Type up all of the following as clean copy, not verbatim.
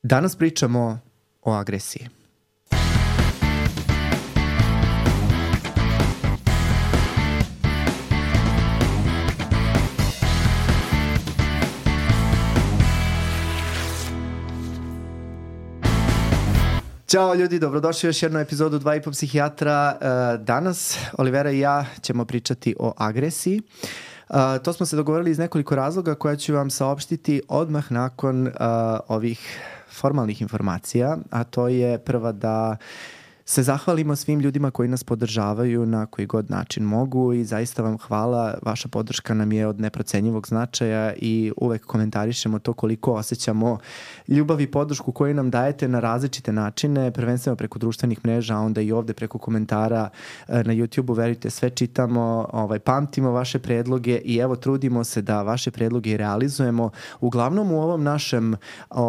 Danas pričamo o agresiji. Ćao ljudi, dobrodošli u još jednu epizodu 2,5 psihijatra. Danas Olivera i ja ćemo pričati o agresiji. To smo se dogovorili iz nekoliko razloga koja ću vam saopštiti odmah nakon ovih formalnih informacija, a to je prva da se zahvalimo svim ljudima koji nas podržavaju na koji god način mogu i zaista vam hvala, vaša podrška nam je od neprocenjivog značaja i uvek komentarišemo to koliko osjećamo ljubav i podršku koju nam dajete na različite načine, prvenstveno preko društvenih mreža, a onda i ovde preko komentara na YouTube-u, verujte, sve čitamo, pamtimo vaše predloge i evo trudimo se da vaše predloge i realizujemo, uglavnom u ovom našem,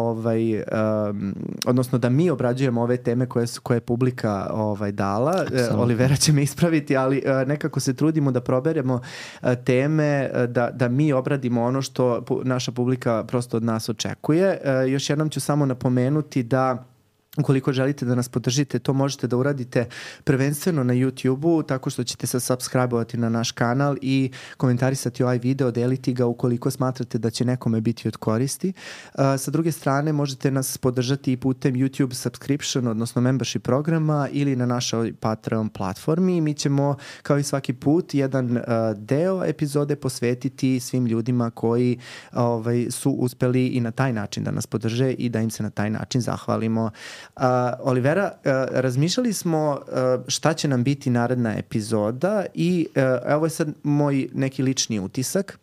odnosno da mi obrađujemo ove teme koje publika dala. Olivera će me ispraviti, ali nekako se trudimo da proberemo teme, da mi obradimo ono što naša publika prosto od nas očekuje. Još jednom ću samo napomenuti da ukoliko želite da nas podržite, to možete da uradite prvenstveno na YouTube-u, tako što ćete se subscribe-ovati na naš kanal i komentarisati ovaj video, deliti ga ukoliko smatrate da će nekome biti od koristi. Sa druge strane, možete nas podržati i putem YouTube subscription, odnosno membership programa ili na našoj Patreon platformi. Mi ćemo, kao i svaki put, jedan deo epizode posvetiti svim ljudima koji su uspeli i na taj način da nas podrže i da im se na taj način zahvalimo. Olivera, razmišljali smo šta će nam biti naredna epizoda i evo je sad moj neki lični utisak.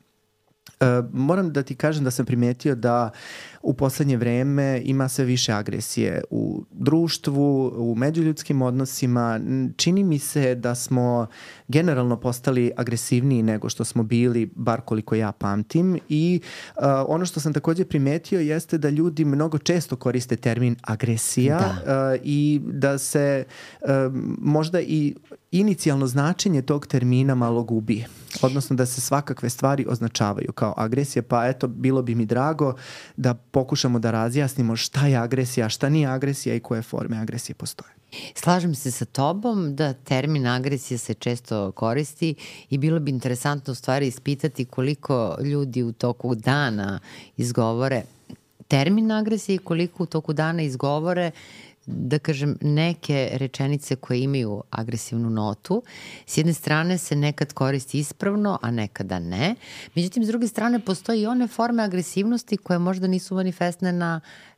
Moram da ti kažem da sam primetio da u poslednje vreme ima sve više agresije u društvu, u međuljudskim odnosima. Čini mi se da smo generalno postali agresivniji nego što smo bili, bar koliko ja pamtim. I ono što sam takođe primetio jeste da ljudi mnogo često koriste termin agresija i da se možda i inicijalno značenje tog termina malo gubi. Odnosno da se svakakve stvari označavaju kao agresija, pa eto, bilo bi mi drago da pokušamo da razjasnimo šta je agresija, šta nije agresija i koje forme agresije postoje. Slažem se sa tobom da termin agresija se često koristi i bilo bi interesantno u stvari ispitati koliko ljudi u toku dana izgovore termin agresije i koliko u toku dana izgovore, da kažem, neke rečenice koje imaju agresivnu notu. S jedne strane se nekad koristi ispravno, a nekada ne. Međutim, s druge strane postoji i one forme agresivnosti koje možda nisu manifestne na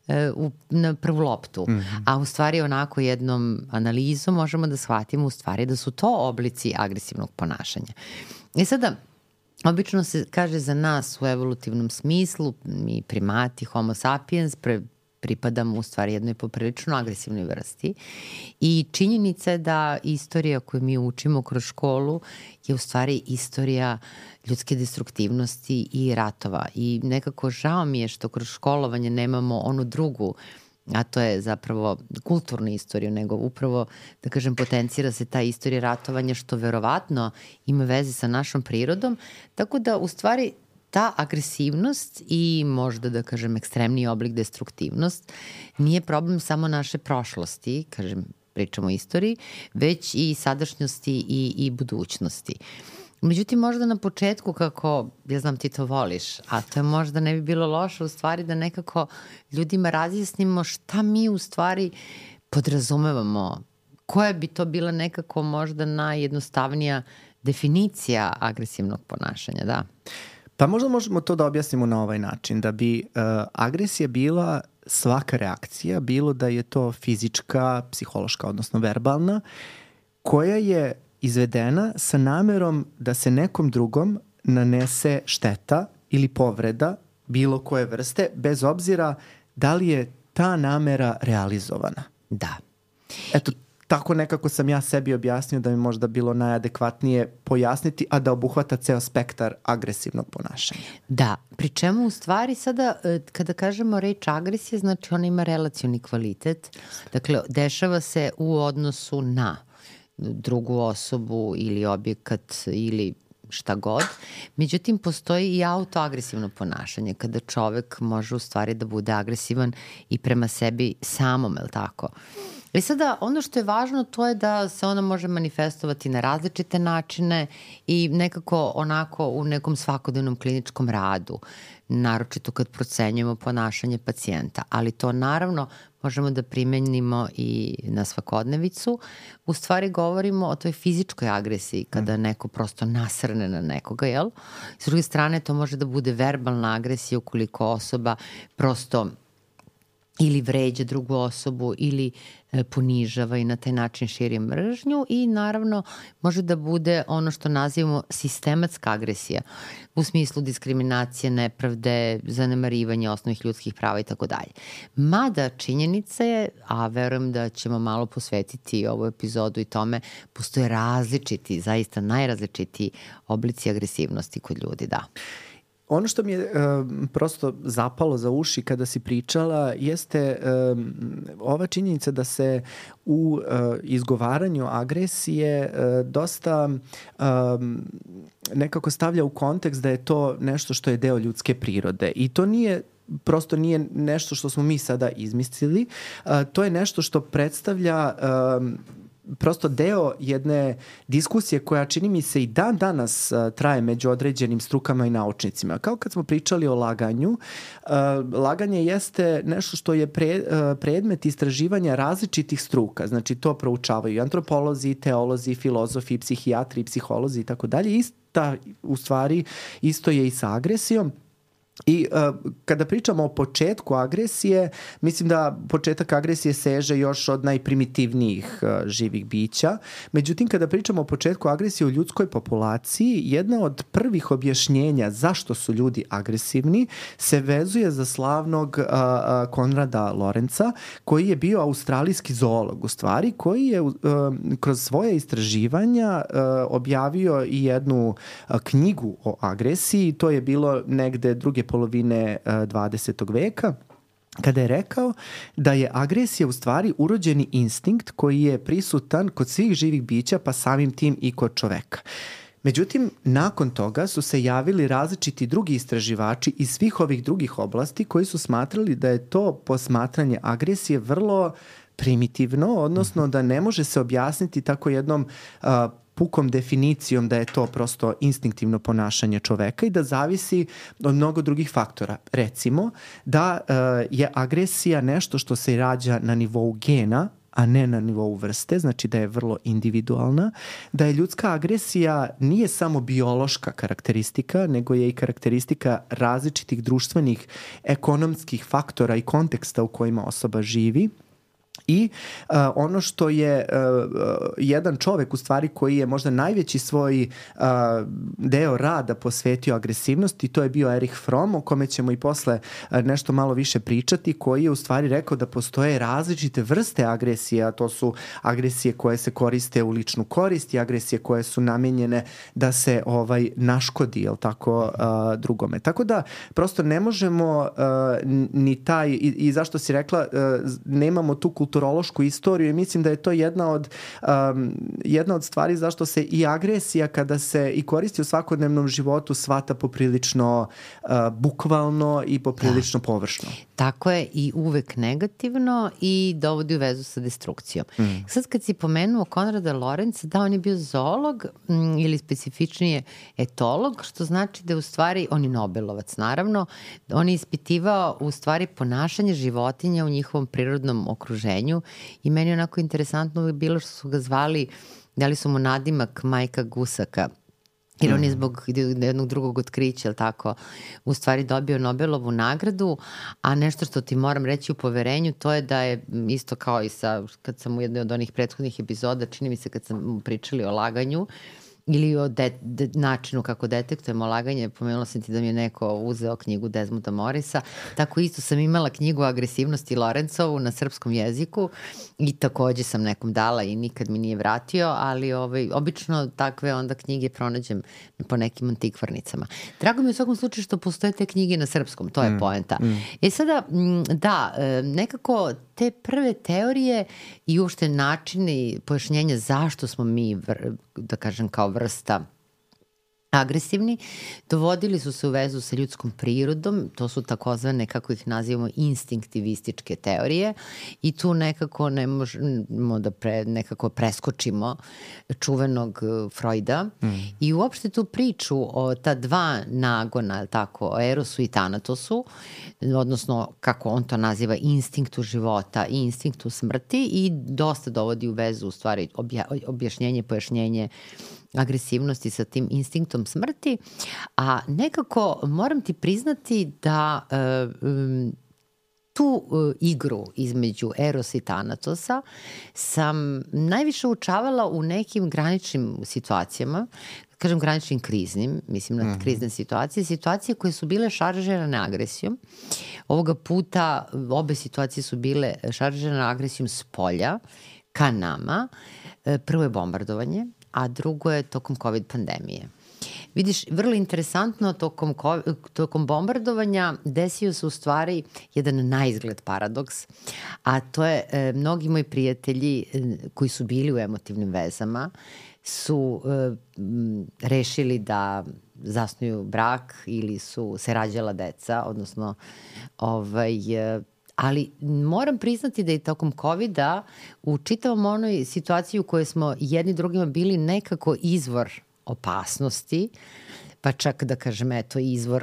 prvu loptu. A u stvari onako jednom analizom možemo da shvatimo u stvari da su to oblici agresivnog ponašanja. I sada, obično se kaže za nas u evolutivnom smislu, mi primati, homo sapiens, pripadamo u stvari jednoj poprilično agresivnoj vrsti i činjenica je da istorija koju mi učimo kroz školu je u stvari istorija ljudske destruktivnosti i ratova i nekako žao mi je što kroz školovanje nemamo onu drugu, a to je zapravo kulturnu istoriju, nego upravo, da kažem, potencira se ta istorija ratovanja što verovatno ima veze sa našom prirodom, tako da u stvari ta agresivnost i možda, da kažem, ekstremniji oblik destruktivnost nije problem samo naše prošlosti, kažem, pričamo o istoriji, već i sadašnjosti i budućnosti. Međutim, možda na početku, kako, ja znam ti to voliš, a to je možda ne bi bilo loše u stvari da nekako ljudima razjasnimo šta mi u stvari podrazumevamo, koja bi to bila nekako možda najjednostavnija definicija agresivnog ponašanja, da? Pa možda možemo to da objasnimo na ovaj način, da bi agresija bila svaka reakcija, bilo da je to fizička, psihološka, odnosno verbalna, koja je izvedena sa namerom da se nekom drugom nanese šteta ili povreda bilo koje vrste, bez obzira da li je ta namera realizovana. Da. Eto, tako nekako sam ja sebi objasnio da mi možda bilo najadekvatnije pojasniti, a da obuhvata ceo spektar agresivnog ponašanja. Da, pri čemu u stvari sada kada kažemo reč agresija, znači ona ima relacioni kvalitet. Dakle, dešava se u odnosu na drugu osobu ili objekat ili šta god. Međutim, postoji i autoagresivno ponašanje, kada čovek može u stvari da bude agresivan i prema sebi samom, je li tako? I sada, ono što je važno, to je da se ona može manifestovati na različite načine i nekako onako u nekom svakodnevnom kliničkom radu, naročito kad procenjujemo ponašanje pacijenta. Ali to naravno možemo da primenimo i na svakodnevicu. U stvari govorimo o toj fizičkoj agresiji, kada neko prosto nasrne na nekoga, jel? S druge strane, to može da bude verbalna agresija ukoliko osoba prosto ili vređa drugu osobu ili ponižava i na taj način širi mržnju i naravno može da bude ono što nazivamo sistematska agresija u smislu diskriminacije, nepravde, zanemarivanja osnovnih ljudskih prava i tako dalje. Mada činjenica je, a verujem da ćemo malo posvetiti ovu epizodu i tome, postoje različiti, zaista najrazličitiji oblici agresivnosti kod ljudi, da. Ono što mi je prosto zapalo za uši kada si pričala jeste ova činjenica da se u izgovaranju agresije dosta nekako stavlja u kontekst da je to nešto što je deo ljudske prirode i to prosto nije nešto što smo mi sada izmislili, to je nešto što predstavlja prosto deo jedne diskusije koja čini mi se i dan danas traje među određenim strukama i naučnicima. Kao kad smo pričali o laganju, laganje jeste nešto što je predmet istraživanja različitih struka. Znači to proučavaju antropolozi, teolozi, filozofi, psihijatri, psiholozi i tako dalje. U stvari isto je i sa agresijom. I kada pričamo o početku agresije, mislim da početak agresije seže još od najprimitivnijih živih bića. Međutim, kada pričamo o početku agresije u ljudskoj populaciji, jedna od prvih objašnjenja zašto su ljudi agresivni se vezuje za slavnog Konrada Lorenza, koji je bio australijski zoolog u stvari, koji je kroz svoje istraživanja objavio i jednu knjigu o agresiji. To je bilo negde druge polovine 20. veka, kada je rekao da je agresija u stvari urođeni instinkt koji je prisutan kod svih živih bića, pa samim tim i kod čoveka. Međutim, nakon toga su se javili različiti drugi istraživači iz svih ovih drugih oblasti koji su smatrali da je to posmatranje agresije vrlo primitivno, odnosno da ne može se objasniti tako jednom pukom definicijom da je to prosto instinktivno ponašanje čoveka i da zavisi od mnogo drugih faktora. Recimo da je agresija nešto što se rađa na nivou gena, a ne na nivou vrste, znači da je vrlo individualna, da je ljudska agresija nije samo biološka karakteristika, nego je i karakteristika različitih društvenih, ekonomskih faktora i konteksta u kojima osoba živi. I ono što je jedan čovek u stvari koji je možda najveći svoj deo rada posvetio agresivnosti, to je bio Erich Fromm, o kome ćemo i posle nešto malo više pričati, koji je u stvari rekao da postoje različite vrste agresije, a to su agresije koje se koriste u ličnu korist i agresije koje su namenjene da se naškodi, jel tako, drugome. Tako da prosto ne možemo ni taj, i zašto si rekla, nemamo tu kulturološku istoriju i mislim da je to jedna od stvari zašto se i agresija kada se i koristi u svakodnevnom životu shvata poprilično bukvalno i poprilično površno. Tako je, i uvek negativno i dovodi u vezu sa destrukcijom. Sad kad si pomenuo Konrada Lorenza, da, on je bio zoolog ili specifičnije etolog, što znači da je u stvari, on je Nobelovac naravno, on je ispitivao u stvari ponašanje životinja u njihovom prirodnom okruženju i meni je onako interesantno uvijek bilo što su ga zvali, dali su mu nadimak majka gusaka, jer on je zbog jednog drugog otkrića, tako, u stvari dobio Nobelovu nagradu, a nešto što ti moram reći u poverenju, to je da je isto kao i kad sam u jednoj od onih prethodnih epizoda, čini mi se kad sam pričali o laganju, ili o načinu kako detektujemo laganje, pomenula sam ti da mi je neko uzeo knjigu Desmonda Morisa, tako isto sam imala knjigu o agresivnosti Lorenzovu na srpskom jeziku i takođe sam nekom dala i nikad mi nije vratio, ali obično takve onda knjige pronađem po nekim antikvarnicama. Drago mi je u svakom slučaju što postoje te knjige na srpskom, to je poenta. Sada, da, nekako te prve teorije i uopšte načini pojašnjenja zašto smo mi, da kažem, kao vrsta agresivni, dovodili su se u vezu sa ljudskom prirodom, to su takozvane, kako ih nazivamo, instinktivističke teorije i tu nekako ne možemo da nekako preskočimo čuvenog Freuda i uopšte tu priču o ta dva nagona, tako, o Erosu i Tanatosu, odnosno kako on to naziva instinktu života i instinktu smrti i dosta dovodi u vezu u stvari objašnjenje, pojašnjenje agresivnosti sa tim instinktom smrti, a nekako moram ti priznati da tu igru između Erosa i Tanatosa sam najviše učavala u nekim graničnim situacijama, kažem graničnim kriznim, mislim na krizne situacije koje su bile šaržirane agresijom. Ovoga puta obe situacije su bile šaržirane agresijom s polja ka nama. Prvo je bombardovanje, a drugo je tokom COVID pandemije. Vidiš, vrlo interesantno, tokom bombardovanja desio se u stvari jedan naizgled paradoks, a to je mnogi moji prijatelji koji su bili u emotivnim vezama su rešili da zasnuju brak ili su se rađala deca, odnosno ali moram priznati da i tokom COVID-a u čitavom onoj situaciji u kojoj smo jedni drugima bili nekako izvor opasnosti, pa čak da kažem, eto, izvor,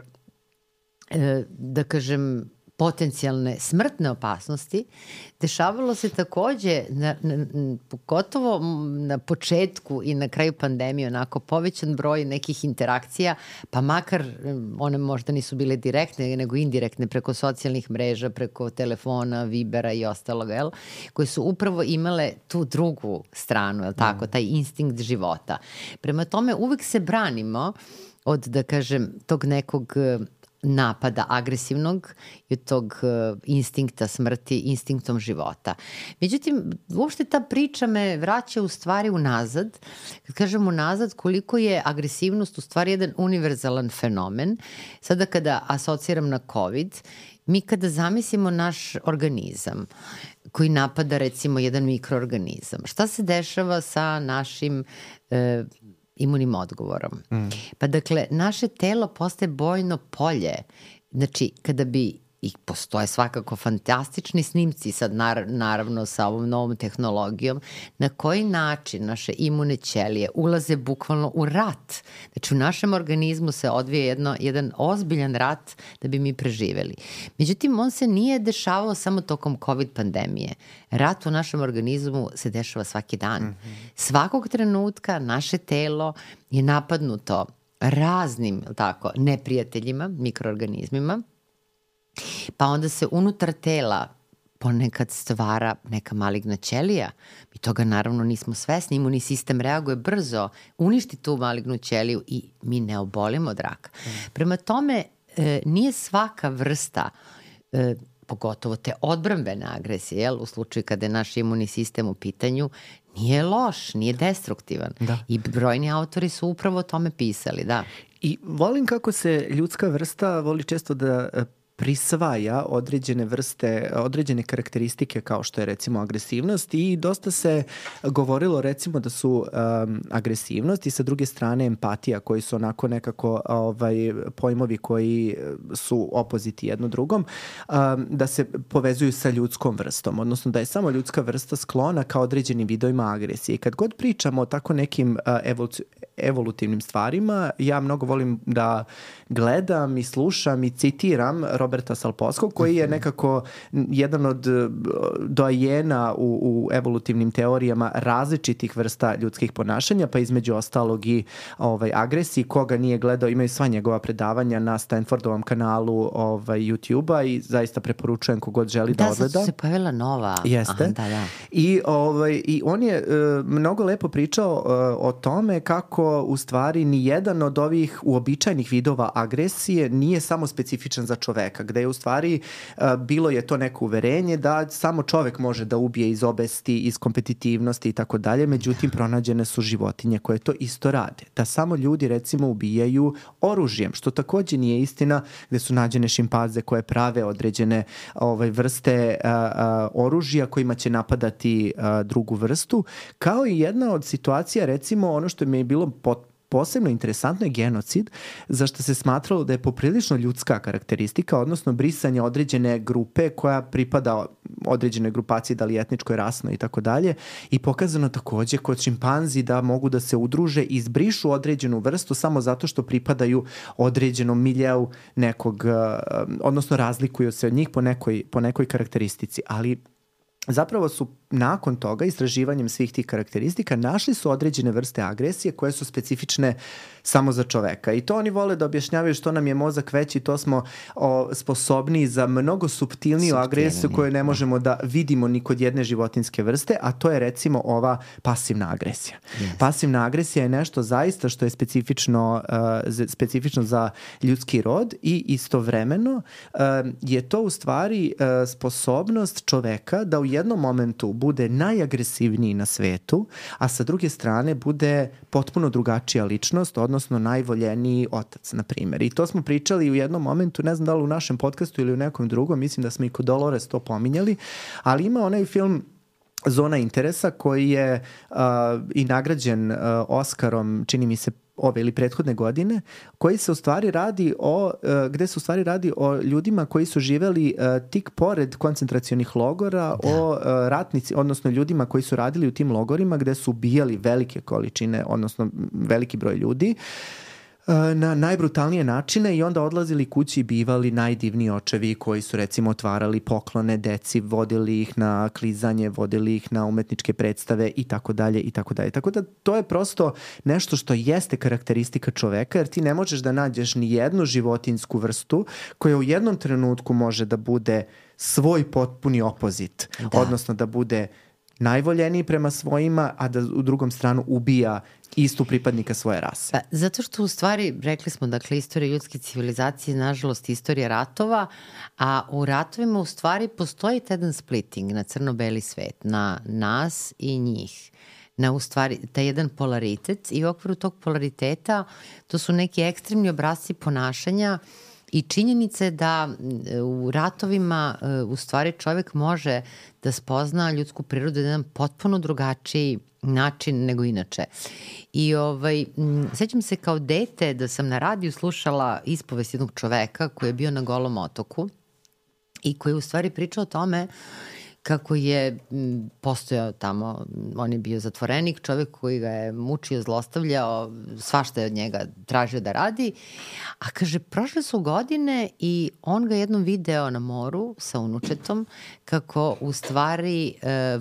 da kažem, potencijalne smrtne opasnosti, dešavalo se takođe, pogotovo na početku i na kraju pandemije, onako povećan broj nekih interakcija, pa makar one možda nisu bile direktne, nego indirektne preko socijalnih mreža, preko telefona, Vibera i ostaloga, jel? Koje su upravo imale tu drugu stranu, jel tako, taj instinkt života. Prema tome, uvek se branimo od, da kažem, tog nekog napada agresivnog i od tog instinkta smrti, instinktom života. Međutim, uopšte ta priča me vraća u stvari unazad. Kad kažem unazad, koliko je agresivnost u stvari jedan univerzalan fenomen. Sada kada asociram na COVID, mi kada zamislimo naš organizam koji napada recimo jedan mikroorganizam, šta se dešava sa našim imunim odgovorom? Pa dakle, naše telo postaje bojno polje. Znači, kada bi, i postoje svakako fantastični snimci sad naravno sa ovom novom tehnologijom, na koji način naše imune ćelije ulaze bukvalno u rat. Znači, u našem organizmu se odvije jedan ozbiljan rat da bi mi preživeli. Međutim, on se nije dešavao samo tokom COVID pandemije. Rat u našem organizmu se dešava svaki dan. Svakog trenutka naše telo je napadnuto raznim, tako, neprijateljima, mikroorganizmima, pa onda se unutar tela ponekad stvara neka maligna ćelija. Mi toga naravno nismo svesni. Imunni sistem reaguje brzo, uništi tu malignu ćeliju i mi ne obolimo od raka. Prema tome, nije svaka vrsta, pogotovo te odbrambene agresije, jel, u slučaju kada je naš imunni sistem u pitanju, nije loš, nije destruktivan. Da. I brojni autori su upravo o tome pisali, da. I volim kako se ljudska vrsta voli često da prisvaja određene vrste, određene karakteristike kao što je recimo agresivnost i dosta se govorilo recimo da su agresivnost i sa druge strane empatija koji su onako nekako pojmovi koji su opoziti jedno drugom, da se povezuju sa ljudskom vrstom, odnosno da je samo ljudska vrsta sklona ka određenim vidovima agresije. I kad god pričamo o tako nekim evolutivnim stvarima, ja mnogo volim da gledam i slušam i citiram Roberta Salposkog, koji je nekako jedan od doajena u evolutivnim teorijama različitih vrsta ljudskih ponašanja, pa između ostalog i agresiji. Koga nije gledao, imaju sva njegova predavanja na Stanfordovom kanalu YouTube-a i zaista preporučujem kogod želi da odgleda. Da, sad se pojavila nova. Jeste. Aha, da. I on je mnogo lepo pričao o tome kako u stvari ni jedan od ovih uobičajenih vidova agresije nije samo specifičan za čoveka, gde je u stvari bilo je to neko uverenje da samo čovek može da ubije iz obesti, iz kompetitivnosti i tako dalje, međutim pronađene su životinje koje to isto rade. Da samo ljudi recimo ubijaju oružjem, što takođe nije istina, gde su nađene šimpanze koje prave određene vrste oružja kojima će napadati drugu vrstu, kao i jedna od situacija, recimo ono što mi je bilo posebno interesantno je genocid, za što se smatralo da je poprilično ljudska karakteristika, odnosno brisanje određene grupe koja pripada određenoj grupaciji, da li etničkoj, rasnoj i tako dalje, i pokazano takođe kod šimpanzi da mogu da se udruže i izbrišu određenu vrstu samo zato što pripadaju određenom miljeu nekog, odnosno razlikuju se od njih po nekoj karakteristici, ali zapravo su nakon toga, istraživanjem svih tih karakteristika, našli su određene vrste agresije koje su specifične samo za čoveka. I to oni vole da objašnjavaju što nam je mozak veći, to smo sposobni za mnogo suptilniju agresiju koju ne možemo da vidimo ni kod jedne životinjske vrste, a to je recimo ova pasivna agresija. Yes. Pasivna agresija je nešto zaista što je specifično za ljudski rod i istovremeno je to u stvari sposobnost čoveka da u jednom momentu bude najagresivniji na svetu, a sa druge strane bude potpuno drugačija ličnost, odnosno najvoljeniji otac, na primjer. I to smo pričali u jednom momentu, ne znam da li u našem podcastu ili u nekom drugom, mislim da smo i kod Dolores to pominjali, ali ima onaj film Zona interesa koji je i nagrađen Oskarom, čini mi se ove ili prethodne godine, koji se u stvari radi gde se u stvari radi o ljudima koji su živeli tik pored koncentracionih logora, o ratnici, odnosno ljudima koji su radili u tim logorima gde su ubijali velike količine, odnosno veliki broj ljudi na najbrutalnije načine i onda odlazili kući i bivali najdivniji očevi koji su recimo otvarali poklone deci, vodili ih na klizanje, vodili ih na umetničke predstave i tako dalje i tako dalje. Tako da to je prosto nešto što jeste karakteristika čoveka, jer ti ne možeš da nađeš ni jednu životinjsku vrstu koja u jednom trenutku može da bude svoj potpuni opozit, odnosno da bude najvoljeniji prema svojima, a da u drugom stranu ubija istu pripadnika svoje rase. Pa, zato što u stvari, rekli smo, dakle, istorija ljudske civilizacije je nažalost istorija ratova, a u ratovima u stvari postoji jedan splitting na crno-beli svet, na nas i njih, na u stvari taj jedan polaritet i u okviru tog polariteta to su neki ekstremni obrasci ponašanja i činjenica je da u ratovima u stvari čovek može da spozna ljudsku prirodu na jedan potpuno drugačiji način nego inače. I sećam se kao dete da sam na radiju slušala ispovest jednog čoveka koji je bio na Golom otoku i koji je u stvari pričao o tome kako je postojao tamo, on je bio zatvorenik, čovek koji ga je mučio, zlostavljao, svašta je od njega tražio da radi, a kaže, prošle su godine i on ga jednom video na moru sa unučetom kako u stvari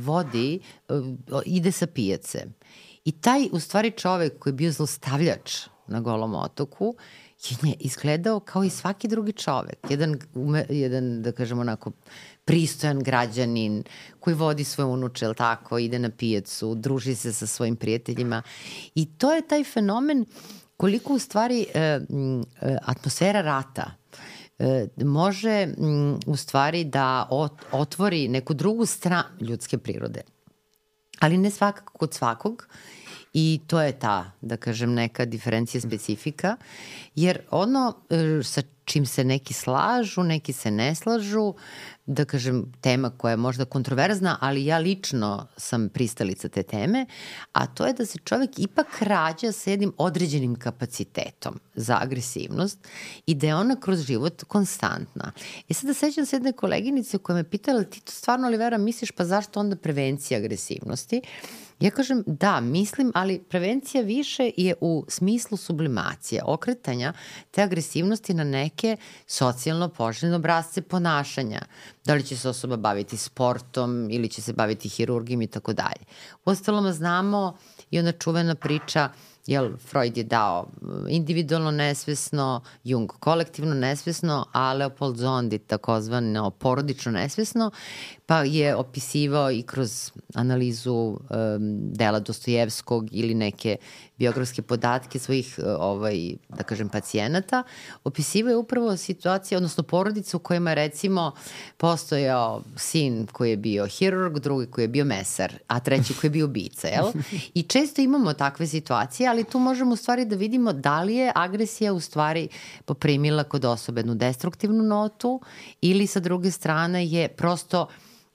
ide sa pijace. I taj u stvari čovek koji je bio zlostavljač na Golom otoku je izgledao kao i svaki drugi čovek. Jedan da kažemo onako, pristojan građanin koji vodi svoje unuče, ili tako, ide na pijacu, druži se sa svojim prijateljima. I to je taj fenomen koliko u stvari atmosfera rata može u stvari da otvori neku drugu stranu ljudske prirode. Ali ne svakako kod svakog. I to je ta, da kažem, neka diferencija specifika, jer ono sa čim se neki slažu, neki se ne slažu, da kažem, tema koja je možda kontroverzna, ali ja lično sam pristalica te teme, a to je da se čovek ipak rađa sa jednim određenim kapacitetom za agresivnost i da je ona kroz život konstantna. I sada sećam se jedne koleginice koja me pitala, ti to stvarno, Olivera, misliš, pa zašto onda prevencija agresivnosti? Ja kažem, da, mislim, ali prevencija više je u smislu sublimacije, okretanja te agresivnosti na neke socijalno poželjne obrasce ponašanja. Da li će se osoba baviti sportom ili će se baviti hirurgijom i tako dalje. Uostalom znamo i ona čuvena priča, Freud je dao individualno nesvesno, Jung kolektivno nesvesno, a Leopold Zondi takozvano porodično nesvesno, pa je opisivao i kroz analizu dela Dostojevskog ili neke biografske podatke svojih, da kažem, pacijenata, opisivao je upravo situacije, odnosno porodice u kojima recimo postojao sin koji je bio hirurg, drugi koji je bio mesar, a treći koji je bio ubica, jel? I često imamo takve situacije, ali tu možemo u stvari da vidimo da li je agresija u stvari poprimila kod osobe jednu destruktivnu notu ili sa druge strane je prosto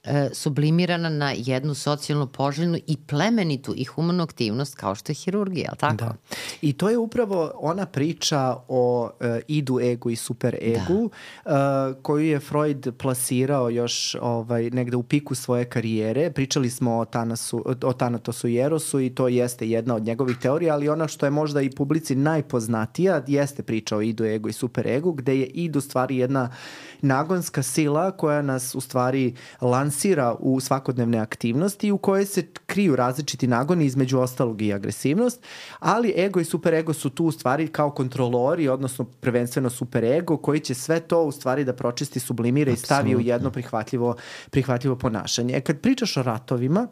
sublimirana na jednu socijalno poželjnu i plemenitu i humanu aktivnost kao što je hirurgija, tako? Da. I to je upravo ona priča o idu, egu i super egu koju je Freud plasirao još negde u piku svoje karijere. Pričali smo o Thanatosu i Erosu i to jeste jedna od njegovih teorija, ali ona što je možda i publici najpoznatija jeste priča o idu, egu i super egu, gde je id u stvari jedna nagonska sila koja nas u stvari lansira u svakodnevne aktivnosti u kojoj se kriju različiti nagoni, između ostalog i agresivnost, ali ego i superego su tu u stvari kao kontrolori, odnosno prvenstveno superego koji će sve to u stvari da pročisti, sublimira i stavi u jedno prihvatljivo ponašanje. Kad pričaš o ratovima,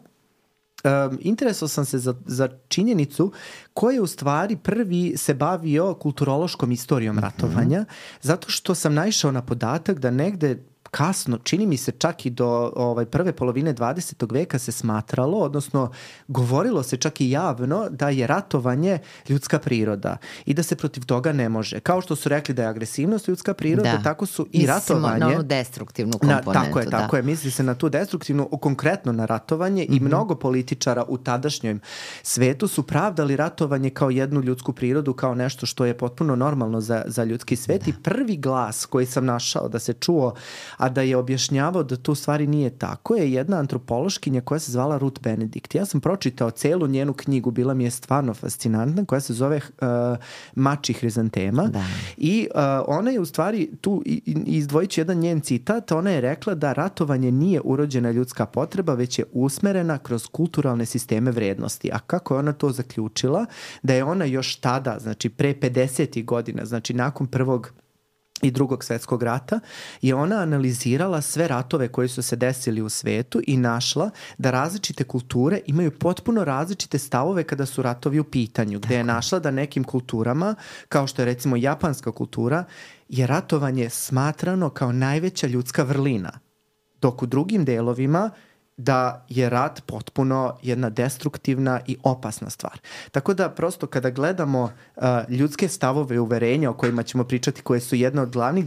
interesovao sam se za činjenicu ko je u stvari prvi se bavio kulturološkom istorijom ratovanja, zato što sam naišao na podatak da negde kasno, čini mi se čak i do prve polovine 20. veka se smatralo, odnosno govorilo se čak i javno da je ratovanje ljudska priroda i da se protiv toga ne može. Kao što su rekli da je agresivnost ljudska priroda, tako su i ratovanje. Mislimo na onu destruktivnu komponentu. Tako je. Misli se na tu destruktivnu, konkretno na ratovanje i mnogo političara u tadašnjem svetu su pravdali ratovanje kao jednu ljudsku prirodu, kao nešto što je potpuno normalno za ljudski svet i prvi glas koji sam našao da se čuo, a da je objašnjavao da to u stvari nije tako, je jedna antropološkinja koja se zvala Ruth Benedict. Ja sam pročitao celu njenu knjigu, bila mi je stvarno fascinantna, koja se zove Mač i hrizantema. I ona je u stvari, tu izdvojit ću jedan njen citat, ona je rekla da ratovanje nije urođena ljudska potreba, već je usmerena kroz kulturalne sisteme vrednosti. A kako je ona to zaključila? Da je ona još tada, znači pre 50. godina, znači nakon Prvog i Drugog svetskog rata, je ona analizirala sve ratove koji su se desili u svetu i našla da različite kulture imaju potpuno različite stavove kada su ratovi u pitanju, gde je našla da nekim kulturama, kao što je recimo japanska kultura, je ratovanje smatrano kao najveća ljudska vrlina, dok u drugim delovima da je rat potpuno jedna destruktivna i opasna stvar. Tako da prosto kada gledamo ljudske stavove i uverenja o kojima ćemo pričati, koje su jedna od glavnih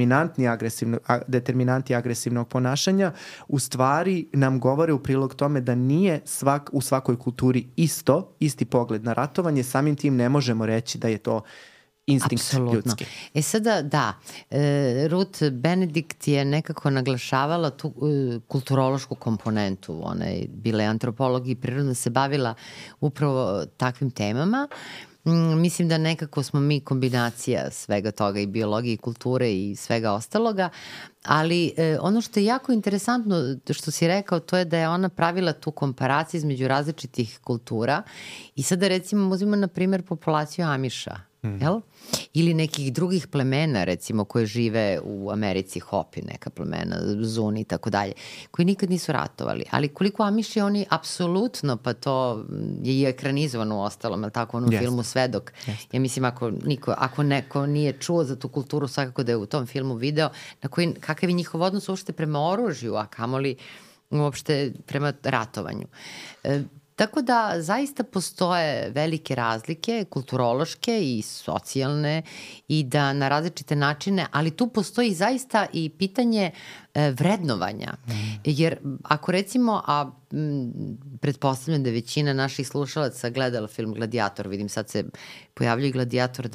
determinanti agresivnog ponašanja, u stvari nam govore u prilog tome da nije u svakoj kulturi isti pogled na ratovanje, samim tim ne možemo reći da je to instinkt ljudski. Sada Ruth Benedict je nekako naglašavala tu kulturološku komponentu. Ona je bila antropolog i prirodno se bavila upravo takvim temama. Mislim da nekako smo mi kombinacija svega toga i biologije i kulture i svega ostaloga, ali ono što je jako interesantno što si rekao, to je da je ona pravila tu komparaciju između različitih kultura i sada recimo uzmimo na primjer populaciju Amiša, jel? Ili nekih drugih plemena recimo koje žive u Americi, Hopi, neka plemena, Zuni i tako dalje, koji nikad nisu ratovali. Ali koliko Amiši oni apsolutno, pa to je i ekranizovano u ostalom, je li tako, u filmu Svedok. Ja mislim ako neko nije čuo za tu kulturu, svakako da je u tom filmu video kakav je njihov odnos uopšte prema oružju, a kamoli uopšte prema ratovanju. Tako da zaista postoje velike razlike, kulturološke i socijalne i da na različite načine, ali tu postoji zaista i pitanje vrednovanja. Jer ako recimo, a pretpostavljam da je većina naših slušalaca gledala film Gladiator, vidim sad se pojavljuje Gladiator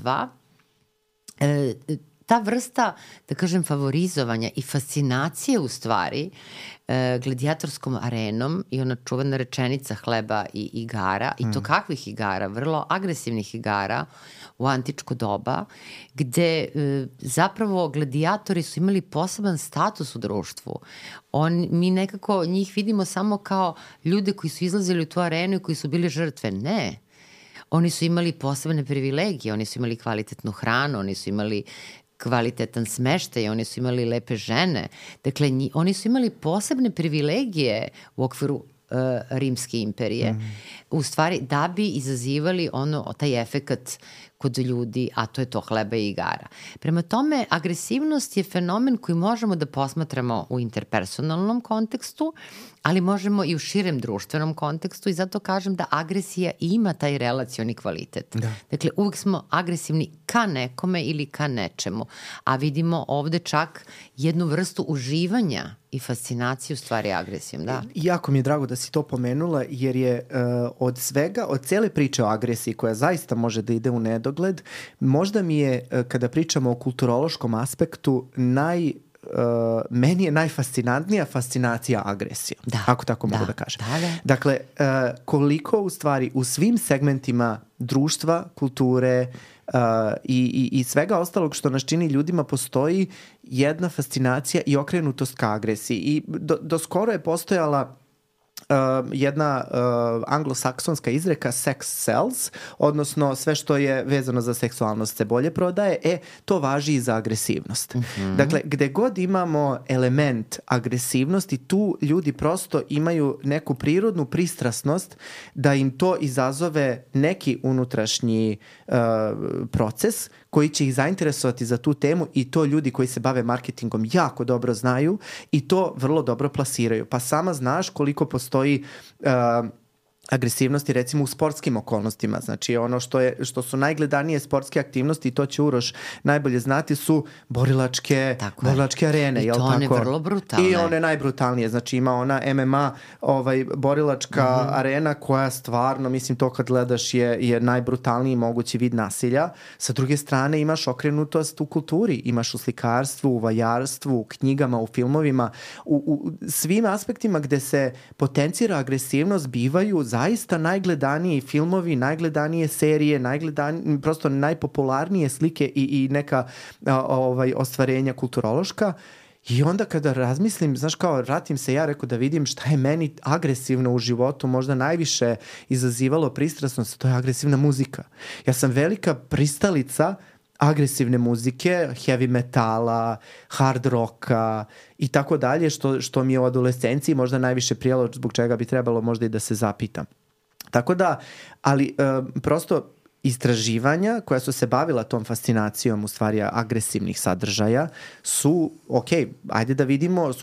2, ta vrsta, da kažem, favorizovanja i fascinacije u stvari gladijatorskom arenom i ona čuvena rečenica hleba i igara, i to kakvih igara, vrlo agresivnih igara u antičko doba, gde zapravo gladijatori su imali poseban status u društvu. Mi nekako njih vidimo samo kao ljude koji su izlazili u tu arenu i koji su bili žrtve. Ne. Oni su imali posebne privilegije, oni su imali kvalitetnu hranu, oni su imali kvalitetan smeštaj, oni su imali lepe žene. Dakle, oni su imali posebne privilegije u okviru Rimske imperije, u stvari da bi izazivali taj efekat kod ljudi, a to je to hleba i igara. Prema tome, agresivnost je fenomen koji možemo da posmatramo u interpersonalnom kontekstu, ali možemo i u širem društvenom kontekstu i zato kažem da agresija ima taj relacioni kvalitet. Da. Dakle, uvek smo agresivni ka nekome ili ka nečemu, a vidimo ovde čak jednu vrstu uživanja i fascinaciju stvari agresijom. Da. Jako mi je drago da si to pomenula, jer je od svega, od cele priče o agresiji koja zaista može da ide u nedogled, možda mi je, kada pričamo o kulturološkom aspektu, meni je najfascinantnija fascinacija agresija, ako tako mogu da kažem. Da. Dakle, koliko u stvari u svim segmentima društva, kulture i svega ostalog što nas čini ljudima postoji jedna fascinacija i okrenutost ka agresiji. I do skoro je postojala jedna anglosaksonska izreka sex sells, odnosno sve što je vezano za seksualnost se bolje prodaje, to važi i za agresivnost. Dakle, gde god imamo element agresivnosti, tu ljudi prosto imaju neku prirodnu pristrasnost da im to izazove neki unutrašnji proces koji će ih zainteresovati za tu temu, i to ljudi koji se bave marketingom jako dobro znaju i to vrlo dobro plasiraju. Pa sama znaš koliko postoji agresivnosti recimo u sportskim okolnostima. Znači ono što su najgledanije sportske aktivnosti, i to će Uroš najbolje znati, su borilačke arene. I to one vrlo brutalne. I one najbrutalnije. Znači ima ona MMA borilačka arena koja stvarno, mislim, to kad gledaš je najbrutalniji mogući vid nasilja. Sa druge strane imaš okrenutost u kulturi, imaš u slikarstvu, u vajarstvu, u knjigama, u filmovima, u svim aspektima gde se potencira agresivnost bivaju zaista najgledaniji filmovi, najgledanije serije, prosto najpopularnije slike i neka ostvarenja kulturološka. I onda kada razmislim, znaš, kao vratim se ja, rekao da vidim šta je meni agresivno u životu možda najviše izazivalo pristrasnost, to je agresivna muzika. Ja sam velika pristalica agresivne muzike, heavy metala, hard rocka i tako dalje, što mi je u adolescenciji možda najviše prijelo, zbog čega bi trebalo možda i da se zapitam. Tako da, ali prosto istraživanja koja su se bavila tom fascinacijom u stvari agresivnih sadržaja su, ajde da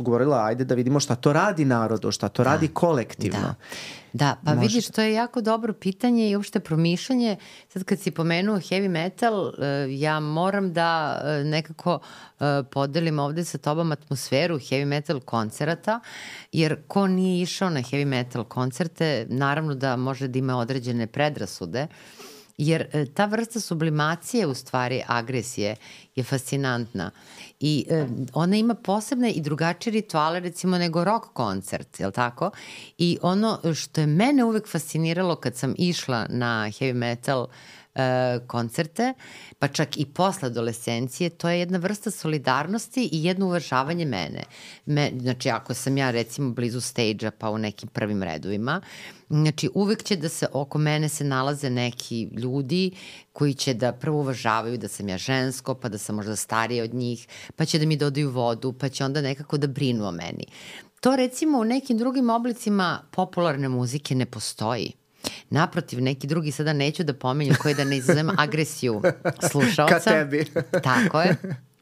vidimo šta to radi narodu, šta to radi kolektivno. Da, pa vidiš, to je jako dobro pitanje i uopšte promišljanje. Sad kad si pomenuo heavy metal, ja moram da nekako podelim ovde sa tobom atmosferu heavy metal koncerata, jer ko nije išao na heavy metal koncerte, naravno da može da ima određene predrasude, jer ta vrsta sublimacije u stvari agresije je fascinantna i ona ima posebne i drugačije rituale recimo nego rock koncert, je li tako? I ono što je mene uvek fasciniralo kad sam išla na heavy metal koncerte, pa čak i posle adolescencije, to je jedna vrsta solidarnosti i jedno uvažavanje mene. Znači, ako sam ja recimo blizu stage-a pa u nekim prvim redovima, znači uvek će da se oko mene se nalaze neki ljudi koji će da prvo uvažavaju da sam ja žensko, pa da sam možda starija od njih, pa će da mi dodaju vodu, pa će onda nekako da brinu o meni. To recimo u nekim drugim oblicima popularne muzike ne postoji. Naprotiv, neki drugi, sada neću da pominju, koji da ne izazovem agresiju slušalca. Ka tebi. Tako je.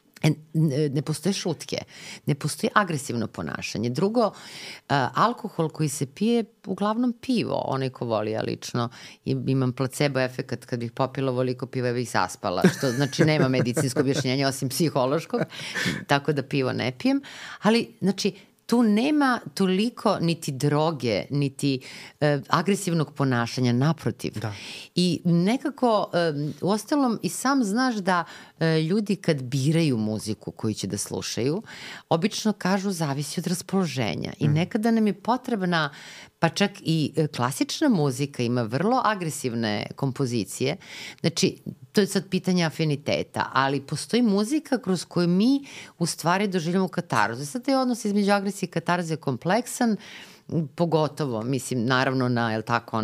Ne postoje šutke, ne postoji agresivno ponašanje. Drugo, alkohol koji se pije, uglavnom pivo, onaj ko voli, ja lično imam placebo efekat, kad bih popila ovoliko piva bih zaspala, što znači nema medicinsko objašnjenje osim psihološkog, tako da pivo ne pijem, ali znači tu nema toliko niti droge, niti agresivnog ponašanja, naprotiv. Da. I nekako, uostalom, i sam znaš da ljudi kad biraju muziku koju će da slušaju, obično kažu zavisi od raspoloženja. I nekada nam je potrebna, pa čak i klasična muzika ima vrlo agresivne kompozicije. Znači, to je sad pitanje afiniteta, ali postoji muzika kroz koju mi u stvari doživljamo katarzu. Sad je odnos između agresije i katarze je kompleksan, pogotovo, mislim, naravno na, je li tako,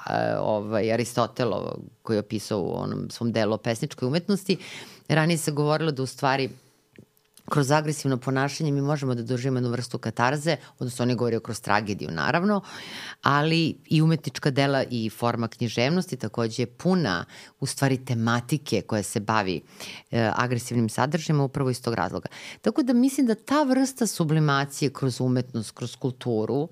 Aristotelov koji je opisao u onom svom delu o pesničkoj umetnosti. Ranije se govorilo da u stvari kroz agresivno ponašanje mi možemo da doživimo jednu vrstu katarze, odnosno on je govorio kroz tragediju naravno, ali i umetnička dela i forma književnosti takođe je puna u stvari tematike koja se bavi agresivnim sadržajima upravo iz tog razloga. Tako da mislim da ta vrsta sublimacije kroz umetnost, kroz kulturu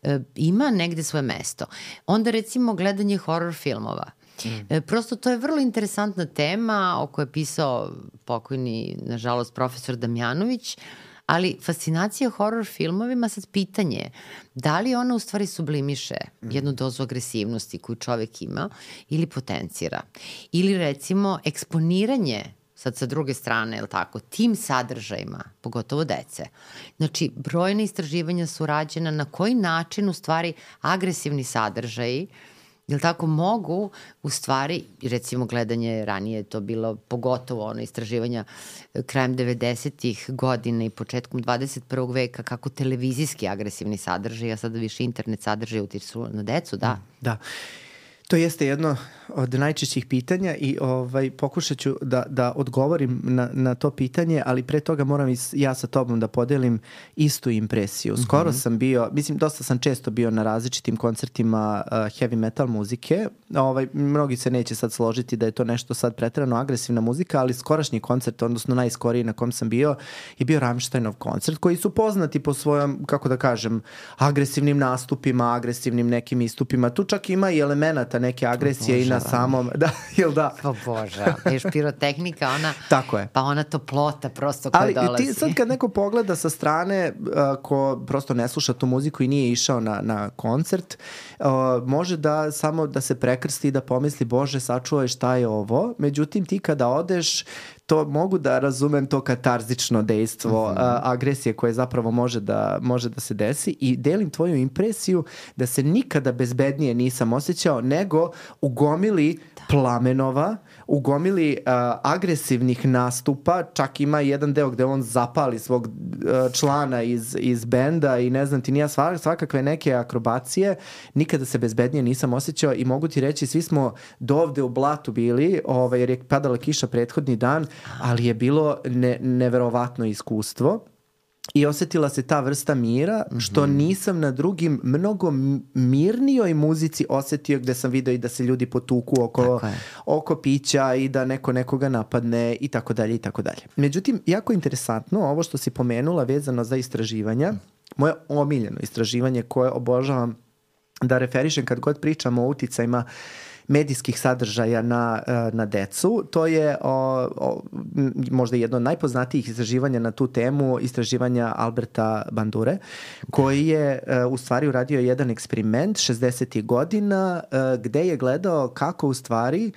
ima negde svoje mesto. Onda recimo gledanje horror filmova. Prosto to je vrlo interesantna tema o kojoj je pisao pokojni, nažalost, profesor Damjanović, ali fascinacija horror filmovima, sad pitanje, da li ona u stvari sublimiše jednu dozu agresivnosti koju čovek ima ili potencira? Ili recimo eksponiranje sad sa druge strane, je tako, tim sadržajima, pogotovo dece. Znači, brojne istraživanja su rađena na koji način u stvari agresivni sadržaji jel tako, mogu u stvari, recimo gledanje ranije je to bilo pogotovo ono istraživanja krajem 90-ih godina i početkom 21. veka kako televizijski agresivni sadržaj, a sada više internet sadržaj utiču na decu, da. Da. To jeste jedno od najčešćih pitanja i pokušat ću da odgovorim na to pitanje, ali pre toga moram ja sa tobom da podelim istu impresiju. Skoro sam bio, mislim dosta sam često bio na različitim koncertima heavy metal muzike. Mnogi se neće sad složiti da je to nešto sad preterano agresivna muzika, ali skorašnji koncert, odnosno najskoriji na kom sam bio, je bio Rammsteinov koncert, koji su poznati po svojom, kako da kažem, agresivnim nastupima, agresivnim nekim istupima. Tu čak ima i elemenata neke agresije i na samom, da, jel da? O Bože, još pirotehnika, ona, tako je. Pa ona toplota prosto koja dolazi. Ali ti sad kad neko pogleda sa strane ko prosto ne sluša tu muziku i nije išao na koncert, može da samo da se prekrsti i da pomisli, Bože, sačuvaj šta je ovo, međutim ti kada odeš, to mogu da razumem to katarzično dejstvo agresije koje zapravo može da se desi i delim tvoju impresiju da se nikada bezbednije nisam osjećao nego u gomili plamenova, u gomili agresivnih nastupa, čak ima jedan deo gde on zapali svog člana iz benda i ne znam ti nija svakakve neke akrobacije, nikada se bezbednije nisam osjećao i mogu ti reći svi smo dovde u blatu bili, jer je padala kiša prethodni dan, ali je bilo neverovatno iskustvo. I osetila se ta vrsta mira, što nisam na drugim mnogo mirnijoj muzici osetio gde sam video i da se ljudi potuku oko pića i da neko nekoga napadne i tako dalje i tako dalje. Međutim, jako interesantno ovo što si pomenula vezano za istraživanja, moje omiljeno istraživanje koje obožavam da referišem kad god pričamo o uticajima medijskih sadržaja na decu. To je možda jedno od najpoznatijih istraživanja na tu temu, istraživanja Alberta Bandure, koji je u stvari uradio jedan eksperiment 60. godina gde je gledao kako u stvari